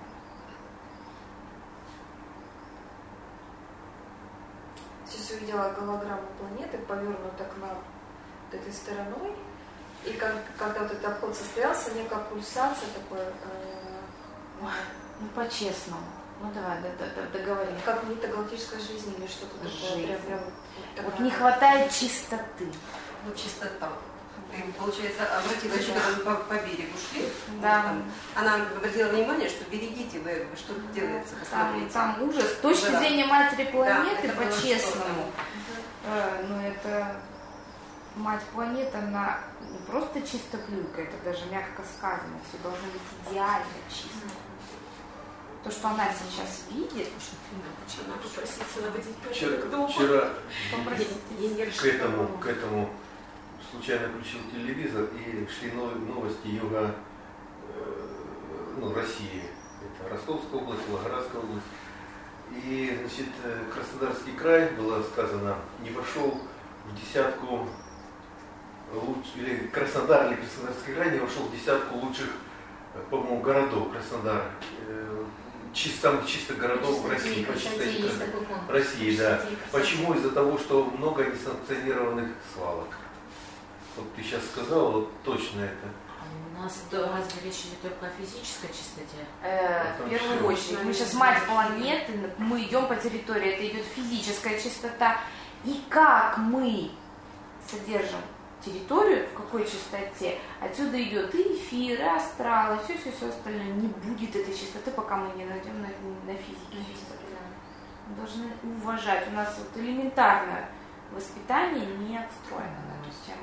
Сейчас увидела голограмму планеты, повернута к нам вот этой стороной. И как, когда вот этот обход состоялся, некая пульсация такой, э, Ну, по-честному. Ну, давай, да, да, да, договорим. как метагалактическая жизнь или что-то такое. Жизнь. Прям, прям, вот Вот такая. не хватает чистоты. Вот чистота. Ты, получается, обратила еще, когда мы по, по берегу шли. Да. Там, она обратила внимание, что берегите вы, что тут делается, Там, посмотрите. там ужас. С точки Да. зрения матери планеты, это было по-честному. э, ну это мать планеты, она не просто чистоплюйка, это даже мягко сказано, все должно быть идеально чисто. То, что она сейчас видит, она попросится наводить Вчера, порядок дома. вчера попросить. к этому, к этому случайно включил телевизор, и шли новости юга э, ну, России. Это Ростовская область, Волгоградская область. И, значит, Краснодарский край, было сказано, не вошел в десятку луч... или Краснодар или Краснодарский край не вошел в десятку лучших, по-моему, городов Краснодара. Чист, самых чистых городов в России, по чистоте России, да. Почему? Из-за того, что много несанкционированных свалок. Вот ты сейчас сказала, вот точно это. У нас разве речь идет только о физической чистоте? Э, в первую очередь, мы сейчас мать планеты, мы идем по территории, это идет физическая чистота. И как мы содержим территорию, в какой чистоте, отсюда идет и эфир, и астрал, и все-все-все остальное. Не будет этой чистоты, пока мы не найдем на, на физике чистоту. Мы должны уважать. У нас вот элементарное воспитание не отстроено на эту тему.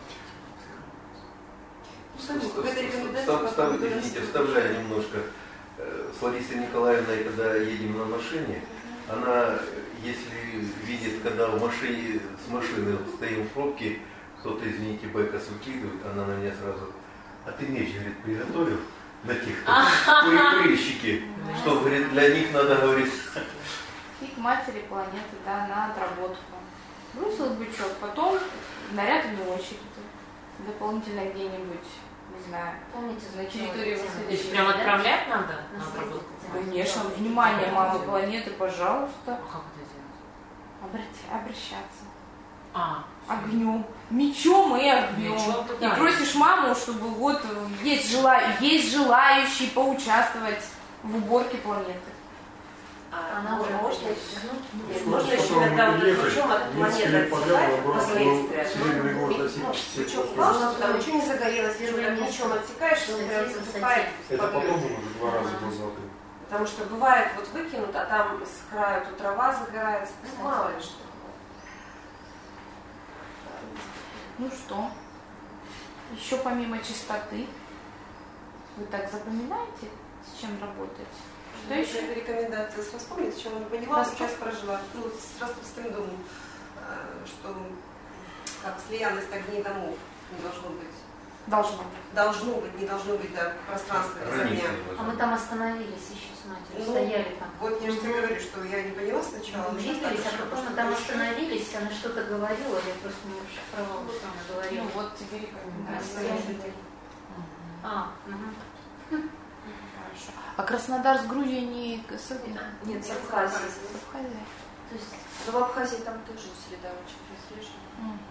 Извините, вставляю немножко. С Ларисой Николаевной, когда едем на машине, она, если видит, когда в машине, с машины вот стоим в пробке, кто-то, извините, бэкос выкидывает, она на меня сразу, а ты меч, говорит, приготовил для тех, кто курильщики, что, говорит, для них надо, говорить. И к матери планеты, да, на отработку. Бросил бычок, потом наряд в очередь, дополнительно где-нибудь, не знаю, помните, на территории восходящей. Прям отправлять надо на отработку? Конечно, внимание мамы планеты, пожалуйста. А как это делать? Обращаться. А. Огнем, мечом и огнем. Мечом, и да. Просишь маму, чтобы вот есть, жела... есть желающие поучаствовать в уборке планеты. А она уже может Нет, можно еще когда вот мечом от планеты отсекать последствия. Мечом упал, там ничего не загорелось, лишь как мечом отсекаешь, он прям засыпает. Это потом уже два раза глаза. Потому что бывает вот выкинут, а там с краю тут трава загорается, ну, мало ли что. Ну что? Еще помимо чистоты, вы так запоминаете, с чем работать? Что Ну, еще? Рекомендация с Ростовом, с чем она поняла, Ростов? сейчас прожила, ну, с Ростовским домом, что как слиянность огней домов не должно быть. Должно быть. Должно быть, не должно быть, да, пространство без огня. А мы там остановились еще с матерью, Ну, стояли там. Вот я же тебе говорю, что я не поняла сначала. Мы двигались, а потом мы там остановились, она что-то говорила, я просто не расшифровала, что она говорила. Ну вот тебе рекомендация. А, угу. Хорошо. А Краснодар с Грузией не с этим? Нет, с Абхазией. С Абхазией. То есть, но в Абхазии там тоже среда очень различная. Угу.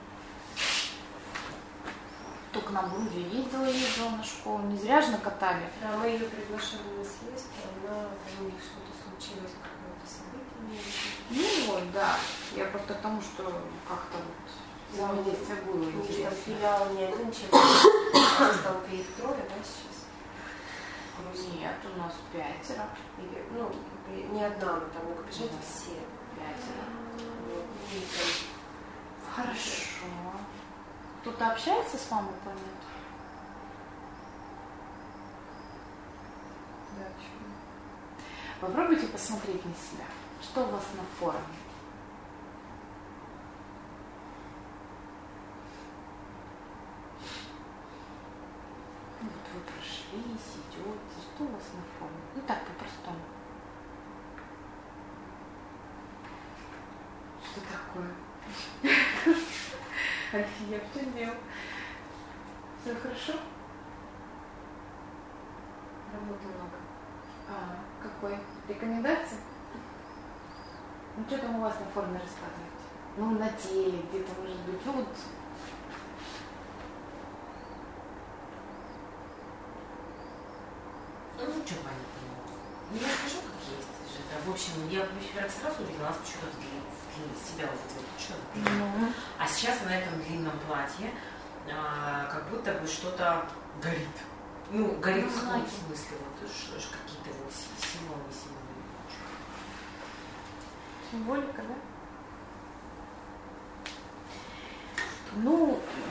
Кто к нам в Грузию ездила, ездила на школу. Не зря же накатали. Да, мы ее приглашали на съезд, а она, у них что-то случилось, какое-то событие. Ну вот, да. Я просто к тому, что как-то вот взаимодействие было У них там интересно. филиал не один, чем там их трое, да, сейчас? Нет, у нас пятеро. Или, ну, не одна, но там на Копижете все. Пятеро. Вот, и там Хорошо. Кто-то общается с мамой планеты? Да, чего? Попробуйте посмотреть на себя. Что у вас на форме? Вот вы прошлись, идете. Что у вас на форме? Ну так, по-простому. Что такое? Альфия, что делал? Все хорошо? Работы много. А, какой? Рекомендации? Ну что там у вас на форме рассказывать? Ну на теле где-то может быть. Ну вот. Ну, что понятно. Ну, я скажу, как есть. Да, в общем, я во-первых, сразу увидела, нас почему-то в себя вот это вот, Ну. а сейчас на этом длинном платье а, как будто бы что-то горит. Ну, горит в том смысле, вот ш- ш- какие-то вот си- символы, символы. Символика, да?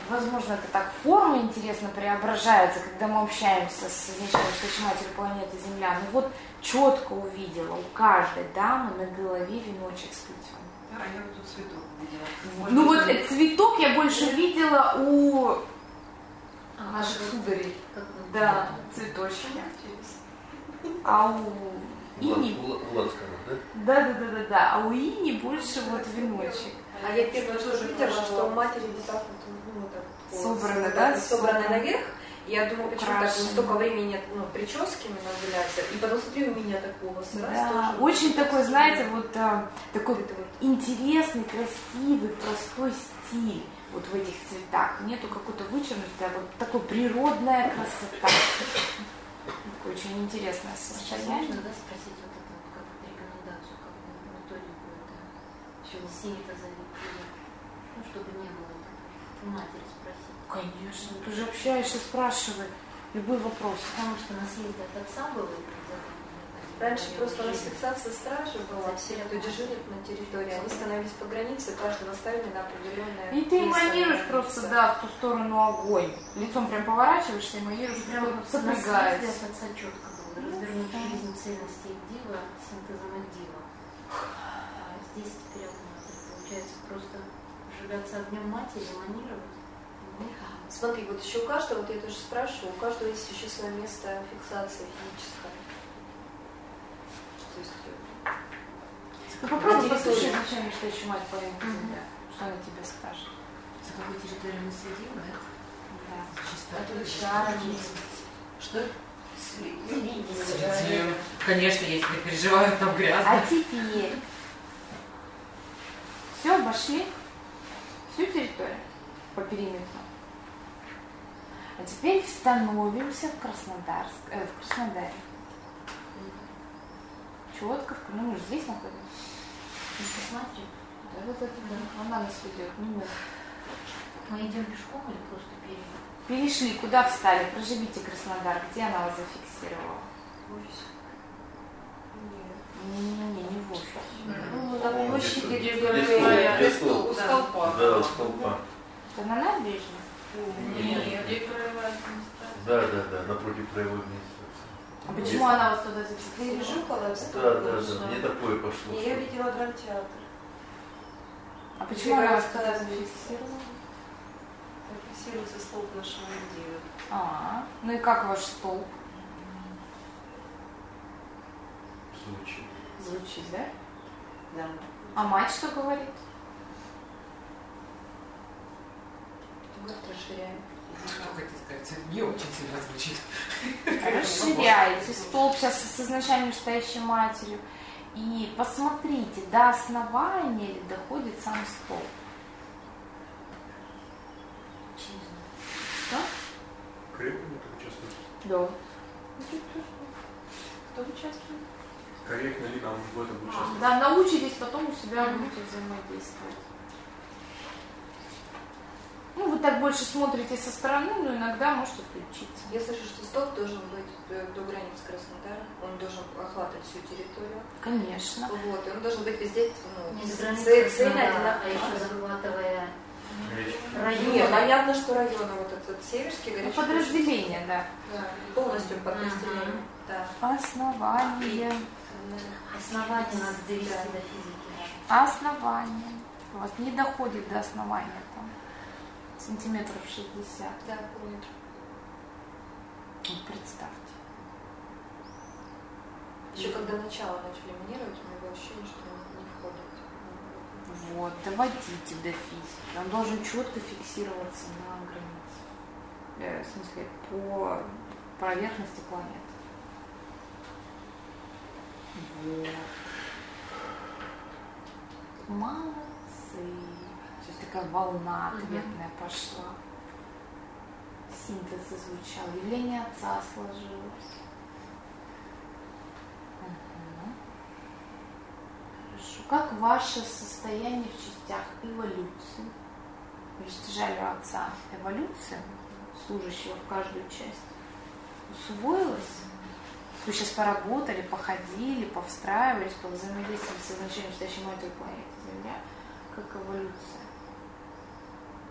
возможно, это так формы интересно преображаются, когда мы общаемся с изначальной стоящей матерью планеты Земля. Ну вот четко увидела у каждой дамы на голове веночек сплетен. Да, я вот тут цветок видела. Ну вот этот цветок я больше видела у наших сударей. Да, цветочки. А у Ини... У Лацкана, да? Да, да, да, да, да. А у Ини больше вот веночек. А я первое тоже видела, что у матери вот так вот, ну, так вот, собраны, да? Собраны наверх. Я думаю, почему так Украшены. столько времени нет, ну, прически мне уделяется. И потом смотри, у меня такого сразу Да, тоже. очень такой, знаете, вот а, такой Это вот. интересный, красивый, простой стиль вот в этих цветах. Нету какой-то вычурности, а вот такой природная красота. Такое очень интересное Сейчас состояние. можно, да, спросить вот это вот как рекомендацию, как бы методику это, чего синие-то залепили, ну, чтобы не было у матери спросить. Конечно, ты же общаешься, спрашивай любой вопрос. Потому что на съезде от отца было. Раньше просто у нас фиксация стражи была, все, кто дежурит на территории, они становились по границе, каждого ставили на определенное И ты место, эманируешь на просто, границе. да, в ту сторону огонь. Лицом прям поворачиваешься, эманируешь, прям На сопрягаешься. съезде от отца четко было. Развернуть жизнь ценности их дива синтезом их дива. А здесь теперь от матери. Получается просто сжигаться огнем матери, эманировать. Смотри, вот еще у каждого, вот я тоже спрашиваю, у каждого есть еще свое место фиксации физическое. То есть, Ну попробуй на послушай территории. изначально, что еще мать планеты Земля. Что она тебе скажет? За какой территорией мы следим, да? Да. Чисто. Что? Следим. Конечно, я теперь переживаю, там грязно. А теперь все обошли всю территорию по периметру. А теперь становимся в Краснодарск, э, в Краснодаре. Четко, ну мы же здесь находимся. Посмотри, Да, вот это да. Она нас ведет, не мы. мы идем пешком или просто перейдем? Перешли, куда встали? Проживите Краснодар. Где она вас зафиксировала? В офисе. Не-не-не, не в офисе. Ну, на площади, где Где говорят, стол? у столпа. Да, у столпа. Это на набережной? Нет, где краевая администрация. Да, да, да, напротив краевой администрации. А почему она вас туда зафиксировала? Жукова, Да, да, да, мне такое пошло. И я видела драмтеатр. А почему она вас Городская туда зафиксировала? Фиксируется столб нашего идеи. А, ну и как ваш столб? Звучит. Звучит, да? Да. А мать что говорит? Город расширяем. Что хотите сказать? Не очень сильно звучит. Расширяете столб сейчас с изначально стоящей матерью. И посмотрите, до основания ли доходит сам столб. Что? Крепко в этом участвует. Да. Кто участвует? Корректно ли нам в этом участвовать? Да, научитесь, потом у себя будете взаимодействовать. Ну, вы так больше смотрите со стороны, но иногда можете включиться. Я слышу, что столб должен быть до, до границ Краснодара, он должен охватывать всю территорию. Конечно. Вот, и он должен быть везде, ну, Не за ц- границей цельно, Краснодара, а одинаково. еще захватывая Нет, район. понятно, что районы, вот этот северский, Ну, горячий, подразделение, да. да, полностью подразделение. Да. Основание. Основание надо довести до физики. Основание. У вас не доходит до основания там. Сантиметров шестьдесят. Да, помню. Вот представьте. Еще когда начало начали минировать, у меня было ощущение, что он не входит. Вот, доводите до физики. Он должен четко фиксироваться на границе. Э, в смысле, по поверхности планеты. Вот. Молодцы. Сейчас такая волна ответная пошла. Синтез зазвучал. Явление отца сложилось. Угу. Хорошо. Как ваше состояние в частях эволюции? Вы же стяжали у отца эволюцию, служащего в каждую часть. Усвоилось? Вы сейчас поработали, походили, повстраивались, повзаимодействовали с изначально стоящей матерью планеты Земля, как эволюция.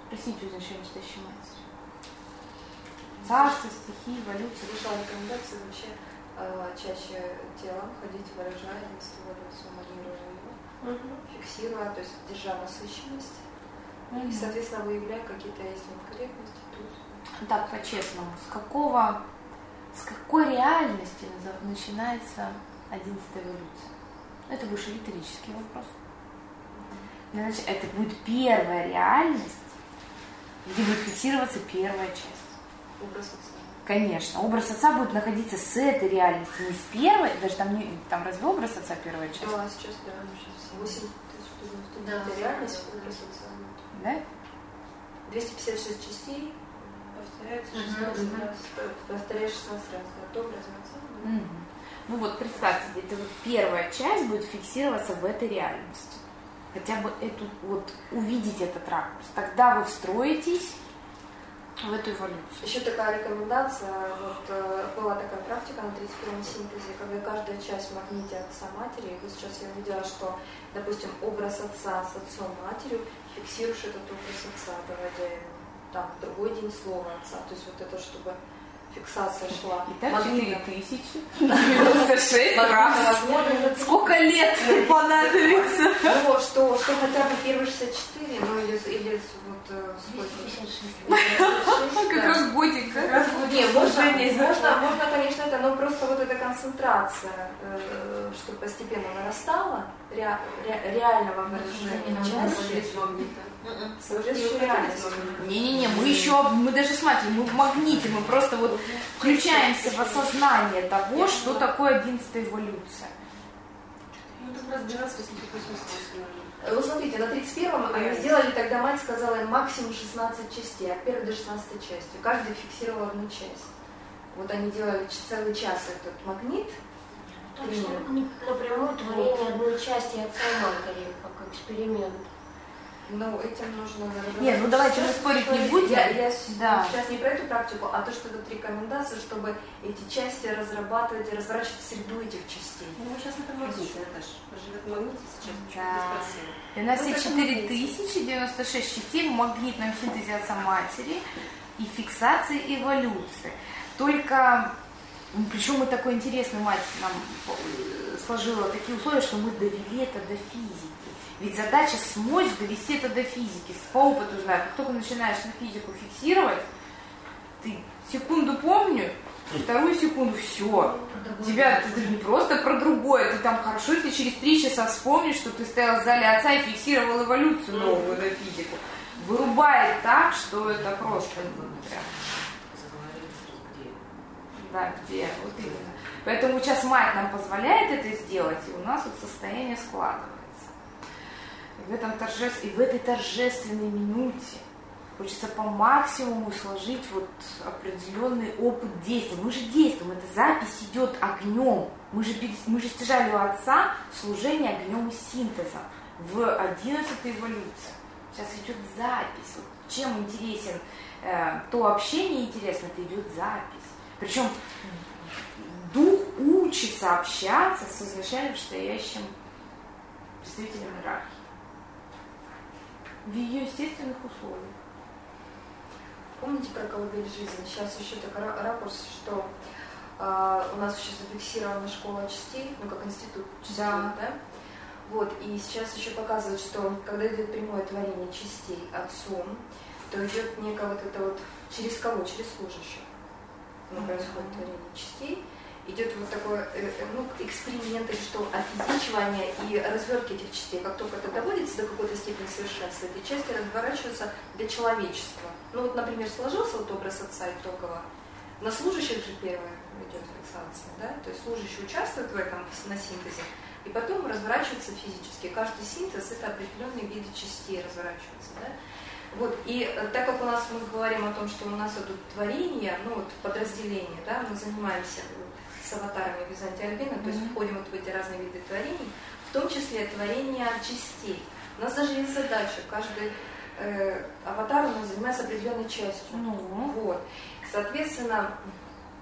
Простите, изначально читающей матери. Царство, стихи, эволюция. Слышала рекомендации вообще э, чаще телом ходить, выражая, эволюцию, моделируя его, угу. фиксируя, то есть держа насыщенность. Угу. И, соответственно, выявляя какие-то, если некорректности, тут. Так, по-честному, с какого, с какой реальности начинается одиннадцатая эволюция? Это будет риторический вопрос. Значит, это будет первая реальность, где будет фиксироваться первая часть. Образ отца. Конечно. Образ отца будет находиться с этой реальности, не с первой, даже там, не, там разве образ отца первая часть? Да, сейчас, да, сейчас восемь тысяч девяносто девять реальность, образ отца. Да? двести пятьдесят шесть частей, повторяется шестнадцать uh-huh. раз, повторяешь шестнадцать раз, да, образ отца. Да. Uh-huh. Ну вот, представьте, это вот первая часть будет фиксироваться в этой реальности. Хотя бы эту, вот, увидеть этот ракурс. Тогда вы встроитесь в эту эволюцию. Еще такая рекомендация, вот была такая практика на тридцать первом синтезе, когда каждая часть в магните отца матери, и вот сейчас я увидела, что, допустим, образ отца с отцом матерью, фиксируешь этот образ отца, доводя его там в другой день слова отца, то есть вот это, чтобы фиксация шла. Итак, четыре тысячи девяносто шесть раз. Сколько лет понадобится? Ну, что, что хотя бы первые шестьдесят четыре, ну или, или вот сколько? Как раз годик, да? Нет, можно, можно, можно, конечно, это, но просто вот эта концентрация, что постепенно нарастала, ре, ре, реального выражения части. Не-не-не, мы еще, мы даже смотрим, мы в магните, мы просто вот включаемся в осознание того, что такое одиннадцатая эволюция. Ну, это раз двенадцать, какой смысл? Ну, смотрите, на тридцать первом они сделали, тогда мать сказала им максимум шестнадцать частей, от первой до шестнадцатой части. Каждый фиксировал одну часть. Вот они делали целый час этот магнит. Так что напрямую творение одной части отца и матери, как эксперимент. Ну, этим нужно... Нет, ну давайте мы спорить не будем. Я, я да. сейчас не про эту практику, а то, что тут рекомендация, чтобы эти части разрабатывать и разворачивать среду этих частей. Ну, мы сейчас на этом магните, Наташа. Живет в магните сейчас, почему да. не спросила. У нас есть четыре тысячи девяносто шесть частей в магнитном синтезе отца-матери и фиксации эволюции. Только, причем мы такой интересный мать нам сложила такие условия, что мы довели это до физики. Ведь задача смочь довести это до физики. По опыту знаю, как только начинаешь на физику фиксировать, ты секунду помню, вторую секунду все. Тебя ты, ты не просто про другое, ты там хорошо, если через три часа вспомнишь, что ты стоял в зале отца и фиксировал эволюцию новую на физику. Вырубает так, что это просто прям. Да, где? Вот именно. Поэтому сейчас мать нам позволяет это сделать, и у нас вот состояние складывается. И в, этом торжеств... и в этой торжественной минуте хочется по максимуму сложить вот определенный опыт действия. Мы же действуем, эта запись идет огнем. Мы же, мы же стяжали у отца служение огнем и синтезом в одиннадцатой эволюции. Сейчас идет запись. Вот чем интересен э, то общение интересно, это идет запись. Причем дух учится общаться с изначально стоящим представителем иерархии в ее естественных условиях. Помните про колыбель жизни? Сейчас еще такой ракурс, что э, у нас еще зафиксирована школа частей, ну как институт частей, да. да? Вот, и сейчас еще показывают, что когда идет прямое творение частей отцом, то идет некое вот это вот, через кого? Через служащих. Ну, происходит творение частей. Идет вот такой ну, эксперимент, или что, офизичивание и развертки этих частей. Как только это доводится до какой-то степени совершенства, эти части разворачиваются для человечества. Ну вот, например, сложился вот образ отца итогово. На служащих же первая идет фиксация, да? То есть служащие участвуют в этом, на синтезе, и потом разворачиваются физически. Каждый синтез — это определенные виды частей разворачиваются, да? Вот, и так как у нас мы говорим о том, что у нас идут творения, ну вот подразделения, да, мы занимаемся с аватарами Византия Альбина, mm-hmm. то есть входим вот в эти разные виды творений, в том числе творения частей. У нас даже есть задача, каждый э, аватар у нас занимается определенной частью. Mm-hmm. Вот. Соответственно,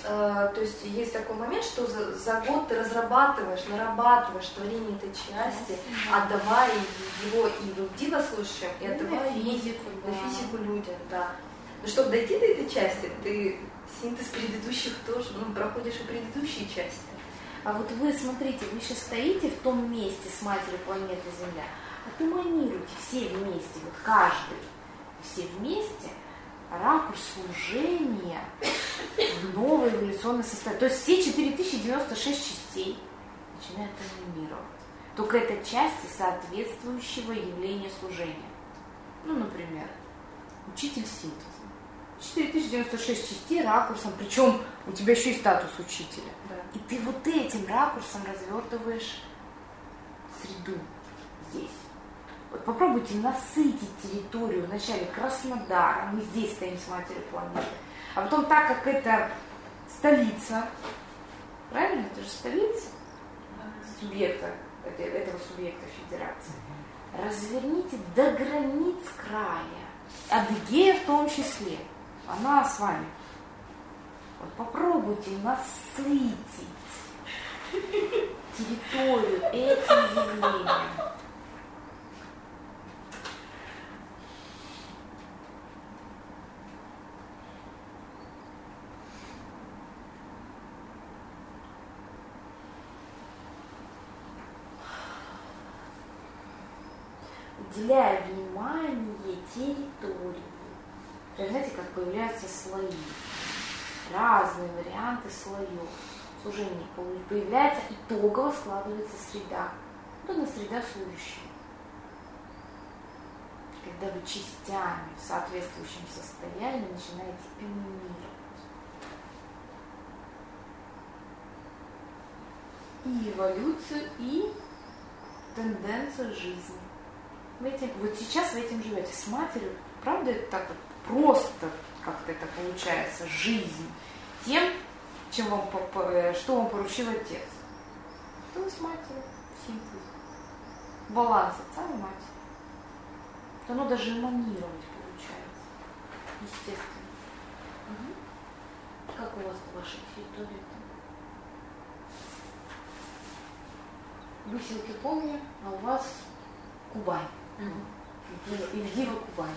э, то есть есть такой момент, что за, за год ты разрабатываешь, нарабатываешь творение этой части, отдавая его и в дивослушающим, и отдавая и физику, на да. физику людям, да. Но чтобы дойти до этой части, ты синтез предыдущих тоже, ну, проходишь и предыдущие части. А вот вы, смотрите, вы сейчас стоите в том месте с матерью планеты Земля, отуманируйте все вместе, вот каждый, все вместе, ракурс служения в новое эволюционное состояние. То есть все четыре тысячи девяносто шесть частей начинают анимировать. Только это части соответствующего явления служения. Ну, например, учитель синтеза. четыре тысячи девяносто шесть частей ракурсом, причем у тебя еще и статус учителя. Да. И ты вот этим ракурсом развертываешь среду здесь. Вот попробуйте насытить территорию вначале Краснодара, мы здесь стоим с матерью планеты, а потом, так как это столица, правильно, это же столица субъекта, этого субъекта федерации, разверните до границ края, Адыгея в том числе, она с вами. Вот попробуйте насытить территорию этим явлением. Уделяя внимание территории. Знаете, как появляются слои. Разные варианты слоев. Служение появляется, итогово складывается среда. Вот она среда служащего. Когда вы частями в соответствующем состоянии начинаете анимировать. И эволюцию, и тенденцию жизни. Вы этим, вот сейчас вы этим живете с матерью. Правда, это так вот просто как-то это получается, жизнь. Тем, чем вам, что вам поручил отец. Что вы с матерью в синтезе. Баланс отца и матери. Оно даже эманировать получается. Естественно. Угу. Как у вас по вашей территории там? Выселки помню, а у вас Кубань. Угу. Ильгива Кубань.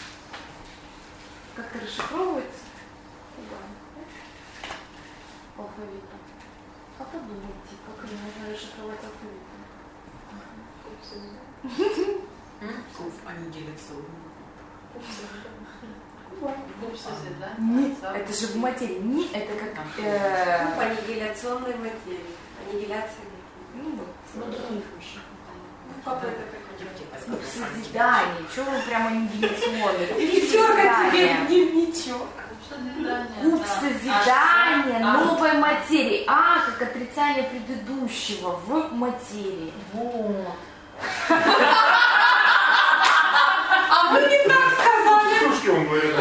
Как это расшифровывается? Кубань. По алфавиту. А подумайте, как ее можно расшифровать алфавитом? Куб аннигиляционный. Нет, это же в материи. Не, это как... Куб аннигиляционной материи. Аннигиляция. Ну вот. Ну, других еще. Папа это как? Куб созидания. Чего вы прямо аннигиляционный? Пятерка тебе в дневничок. Куб созидания новой материи. А, как отрицание предыдущего в материи. Вот. А вы не так сказали. Слушайте, он говорит.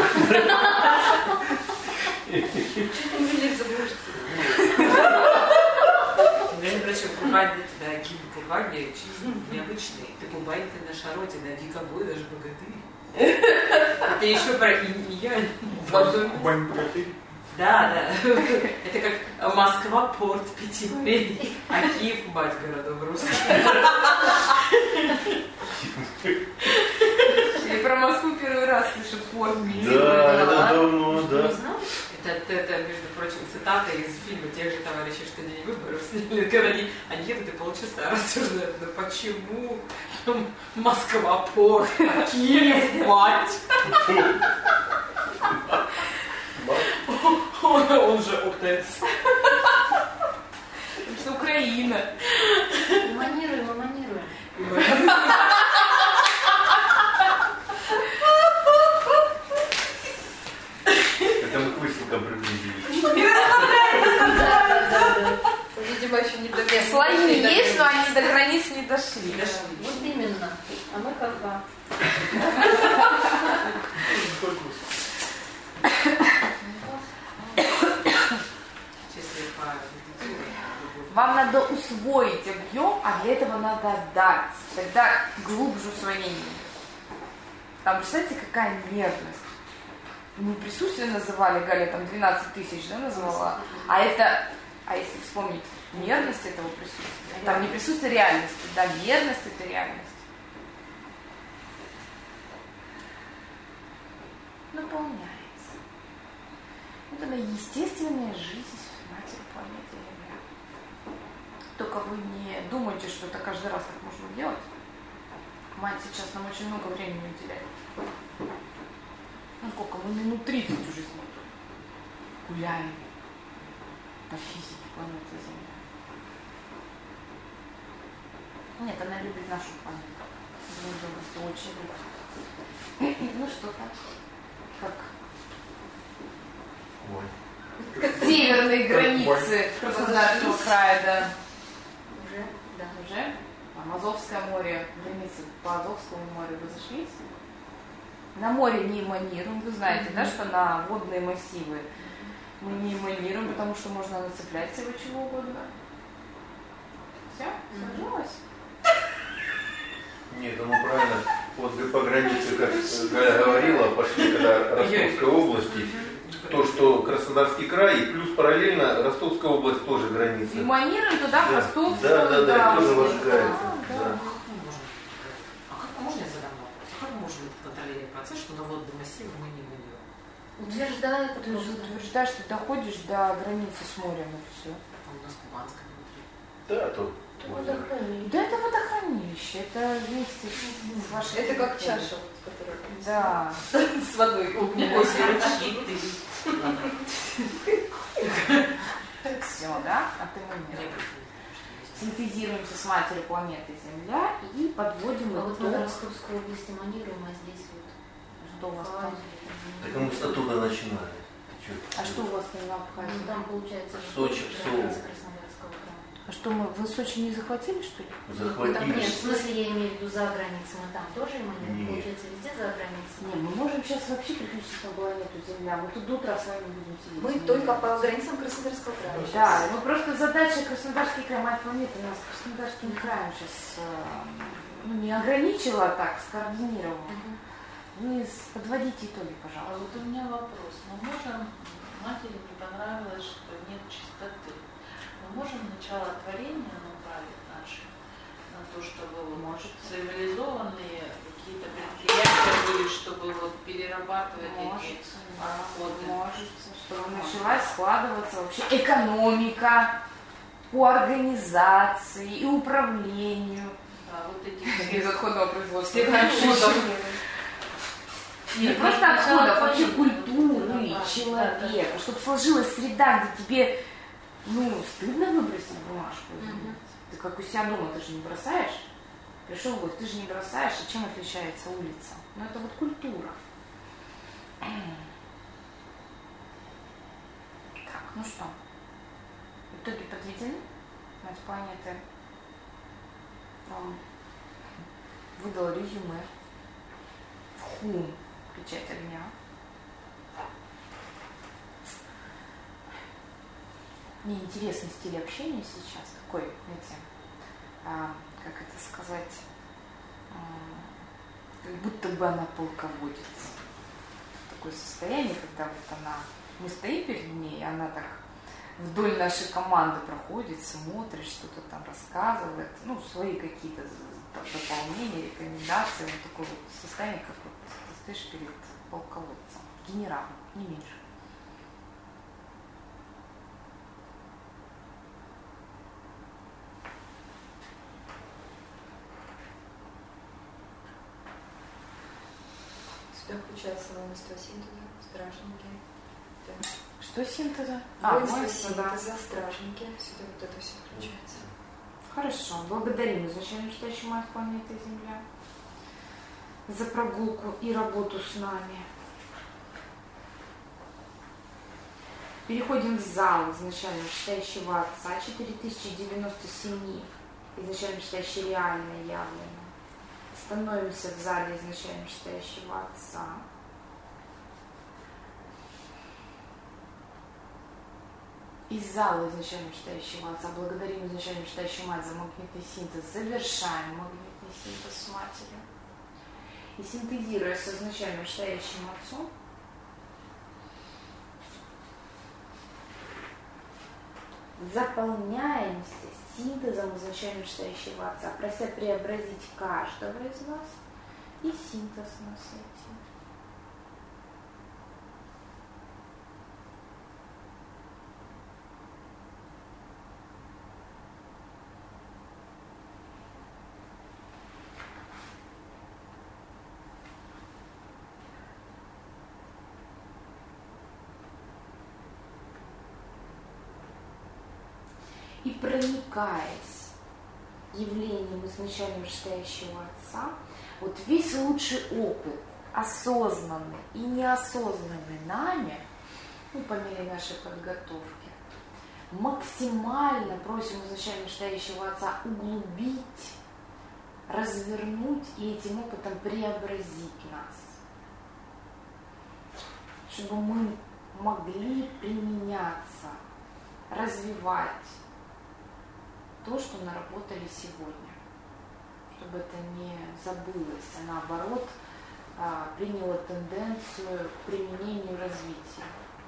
Чуть не ввели в заблуждение. Между прочим, Кубань для тебя, гимн Кубани очень необычный. Ты Кубань, ты наша родина, вековой наш богатырь. Это еще про инь-янь. Кубань богатырь. Да, да. Это как Москва, порт пяти морей, а Киев мать городов русских. Я про Москву первый раз слышу порт. Да, это давно, да. Это, это, между прочим, цитата из фильма тех же товарищей, что день выборов сняли, когда они, они едут и полчаса рассуждают, ну почему Москва, порт, а Киев мать? Он, он же отец. Это что Украина. Эманируем, эманируем. Это мы к выселкам приблизились. Видимо, еще не дошли. Слои есть, но они до границ не дошли. Вот именно. А мы как бы... Вам надо усвоить объем, а для этого надо отдать. Тогда глубже усвоение. Там, представляете, какая нервность. не присутствие называли, Галя там двенадцать тысяч, да, назвала, а это, а если вспомнить мерность этого присутствия, там не присутствие реальности, да, мерность это реальность. Наполняется. Вот она естественная жизнь матери планеты Земля. Только вы не думайте, что это каждый раз так можно делать. Мать сейчас нам очень много времени уделяет. Ну сколько, мы минут тридцать уже смотрим. Гуляем по физике планеты Земля. Нет, она любит нашу планету. Очень любит. Ну что так? Как? Ой. Как северные границы Краснодарского края, да. Уже, да. Уже? Там Азовское море, границы по Азовскому морю вы зашлись? На море не эманируем, вы знаете, mm-hmm. да, что на водные массивы мы не эманируем, потому что можно нацеплять всего чего угодно. Все? Сложилось? Нет, ну правильно. Вот по границе, как Галя говорила, пошли когда Ростовской области, то, что Краснодарский край, и плюс параллельно Ростовская область тоже граница. Эманируем туда, в да. Ростовскую, да, да, да, да, тоже возжигается. да, Да. да. А как можно я задам вопрос? Как может быть контролировать процесс, что на водном массиве мы не выйдем? Утверждает, Ты же утверждаешь, что доходишь до границы с морем, и все. А у нас Кубанская внутри. Да, то. Да это водохранилище, это вместе с вашей... Это как чаша, вот, которая... Да. С водой. Все, да? А ты мы нет. Синтезируемся с матерью планеты Земля и подводим а вот мы в итог. Ростовской области манируем, а здесь вот Что у вас там? Так мы с оттуда начинали. А что у вас там на ну, Абхазии? там получается Сочи, граница Краснодарского края. А что мы, вы Сочи не захватили, что ли? Захватили. Нет, в смысле я имею в виду за границей, мы там тоже манируем, Нет. получается везде за границей. Не, мы можем сейчас вообще переключиться на планету Земля. Мы тут до утра с вами будем сидеть. Мы только по границам Краснодарского края. Да, ну просто задача Краснодарский край, мать планеты, нас Краснодарским краем сейчас ну, не ограничила, а так, скоординировала. Угу. Вы подводите итоги, А пожалуйста. вот у меня вопрос. Мы можем, матери не понравилось, что нет чистоты. Мы можем начало творения направить наше на то, чтобы может цивилизованные какие-то предприятия были, чтобы вот перерабатывать эти отходы. Может, чтобы началась складываться вообще экономика по организации и управлению. Да, вот эти Безотходного производства. всех отходов. Не просто отходов, вообще культуры, человека, чтобы сложилась среда, где тебе, ну, стыдно выбросить бумажку. Мгм. Ты как у себя дома, ты же не бросаешь. Пришел в гость, ты же не бросаешь, а чем отличается улица? Ну, это вот культура. Так, ну что, итоги подведены? Мать планеты вам выдала резюме в ХУМ, печать огня. Мне интересный стиль общения сейчас, такой, знаете, а, как это сказать, а, как будто бы она полководец. Такое состояние, когда вот она, мы стоим перед ней, и она так вдоль нашей команды проходит, смотрит, что-то там рассказывает, ну, свои какие-то дополнения, рекомендации, вот такое вот состояние, как вот ты стоишь перед полководцем, генералом, не меньше. Сюда включается воинство синтеза, стражники. Да. Что синтеза? Воинство воинство, да. синтеза, стражники. Сюда вот это все включается. Хорошо, благодарим изначально читающую мать планеты Земля за прогулку и работу с нами. Переходим в зал изначально читающего Отца четыре тысячи девяносто семь, изначально читающий реально явлено. Становимся в зале изначально читающего Отца. Из зала изначально читающего Отца благодарим изначально читающую Мать за магнитный синтез. Завершаем магнитный синтез с Матерью. И синтезируя с изначально читающим Отцом, заполняемся синтезом изначально вышестоящего Отца, прося преобразить каждого из вас, и синтез нас этим. И проникаясь явлением изначально вышестоящего Отца, вот весь лучший опыт, осознанный и неосознанный нами, ну, по мере нашей подготовки, максимально просим изначально вышестоящего Отца углубить, развернуть и этим опытом преобразить нас, чтобы мы могли применяться, развивать то, что наработали сегодня, чтобы это не забылось, а наоборот приняло тенденцию к применению и развитию.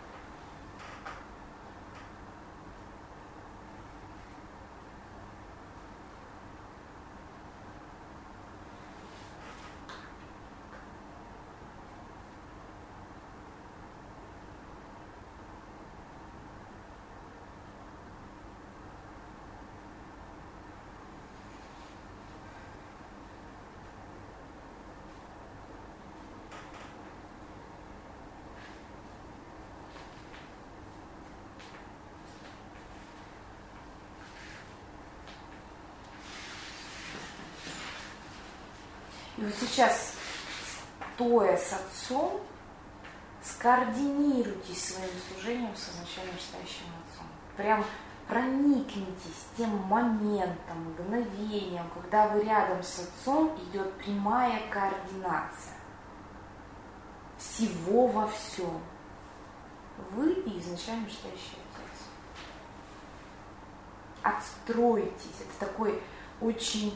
И вот сейчас, стоя с Отцом, скоординируйтесь своим служением с изначально вышестоящим Отцом. Прям проникнитесь тем моментом, мгновением, когда вы рядом с Отцом, идет прямая координация всего во всем. Вы и изначально вышестоящий Отец. Отстройтесь. Это такой очень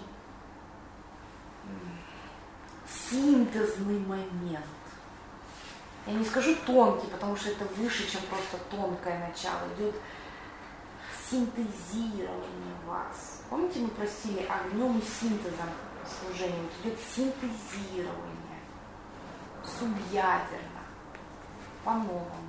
синтезный момент. Я не скажу тонкий, потому что это выше, чем просто тонкое начало. Идет синтезирование вас. Помните, мы просили огнем и синтезом служения? Вот идет синтезирование. Субъядерно. По-новому.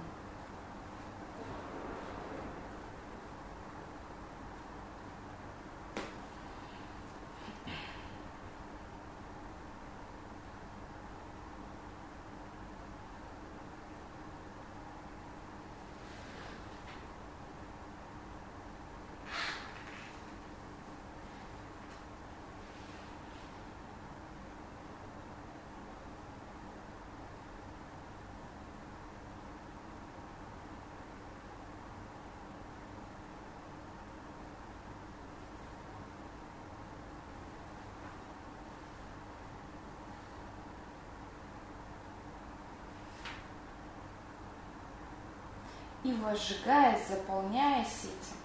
И возжигаясь, заполняясь этим,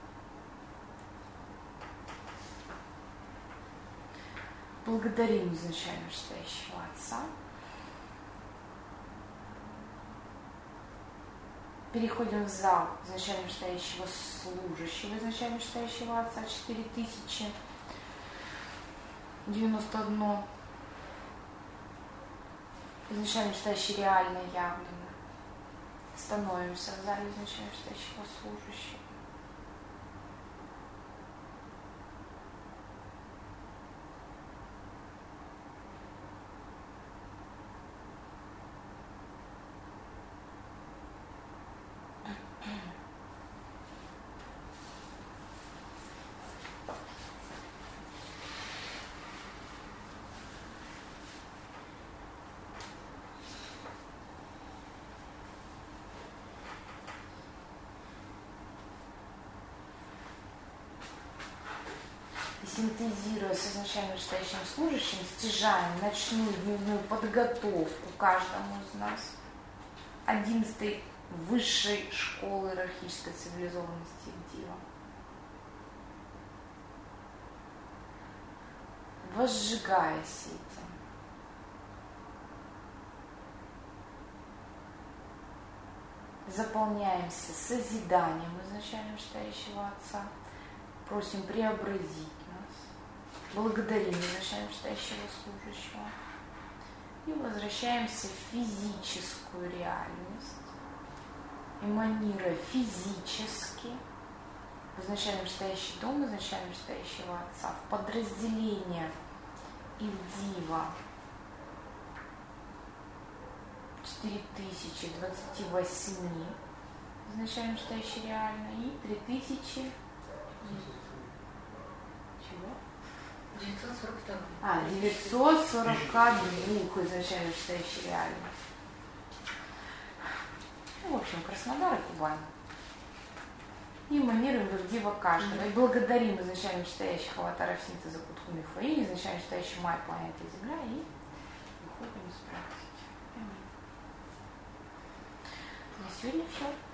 благодарим изначально вышестоящего Отца. Переходим в зал изначально вышестоящего служащего, изначально вышестоящего Отца, четыре тысячи девяносто одно. Изначально вышестоящий реально явлено. Становимся в зале изначально вышестоящего служащего. Синтезируя с изначально вышестоящим служащим, стяжаем ночную дневную подготовку каждому из нас одиннадцатой высшей школы иерархической цивилизованности Дива. Возжигаясь этим, заполняемся созиданием изначально вышестоящего Отца, просим преобразить нас, благодарим изначально вышестоящего служащего и возвращаемся в физическую реальность, эманируя физически в изначально вышестоящий дом изначально вышестоящего Отца, в подразделение Ильдива четыре тысячи двадцать восемь изначально вышестоящий реально и три тысячи чего? девятьсот сорок два. А, девятьсот сорок два изначально вышестоящий реально. Ну, в общем, Краснодар и Кубань. И эманируем в Ильдива каждого. Mm-hmm. И благодарим изначально вышестоящих аватаров синтеза Кутхуны Фаини, изначально вышестоящий Май, планеты Земля, и выходим из практики. На сегодня все.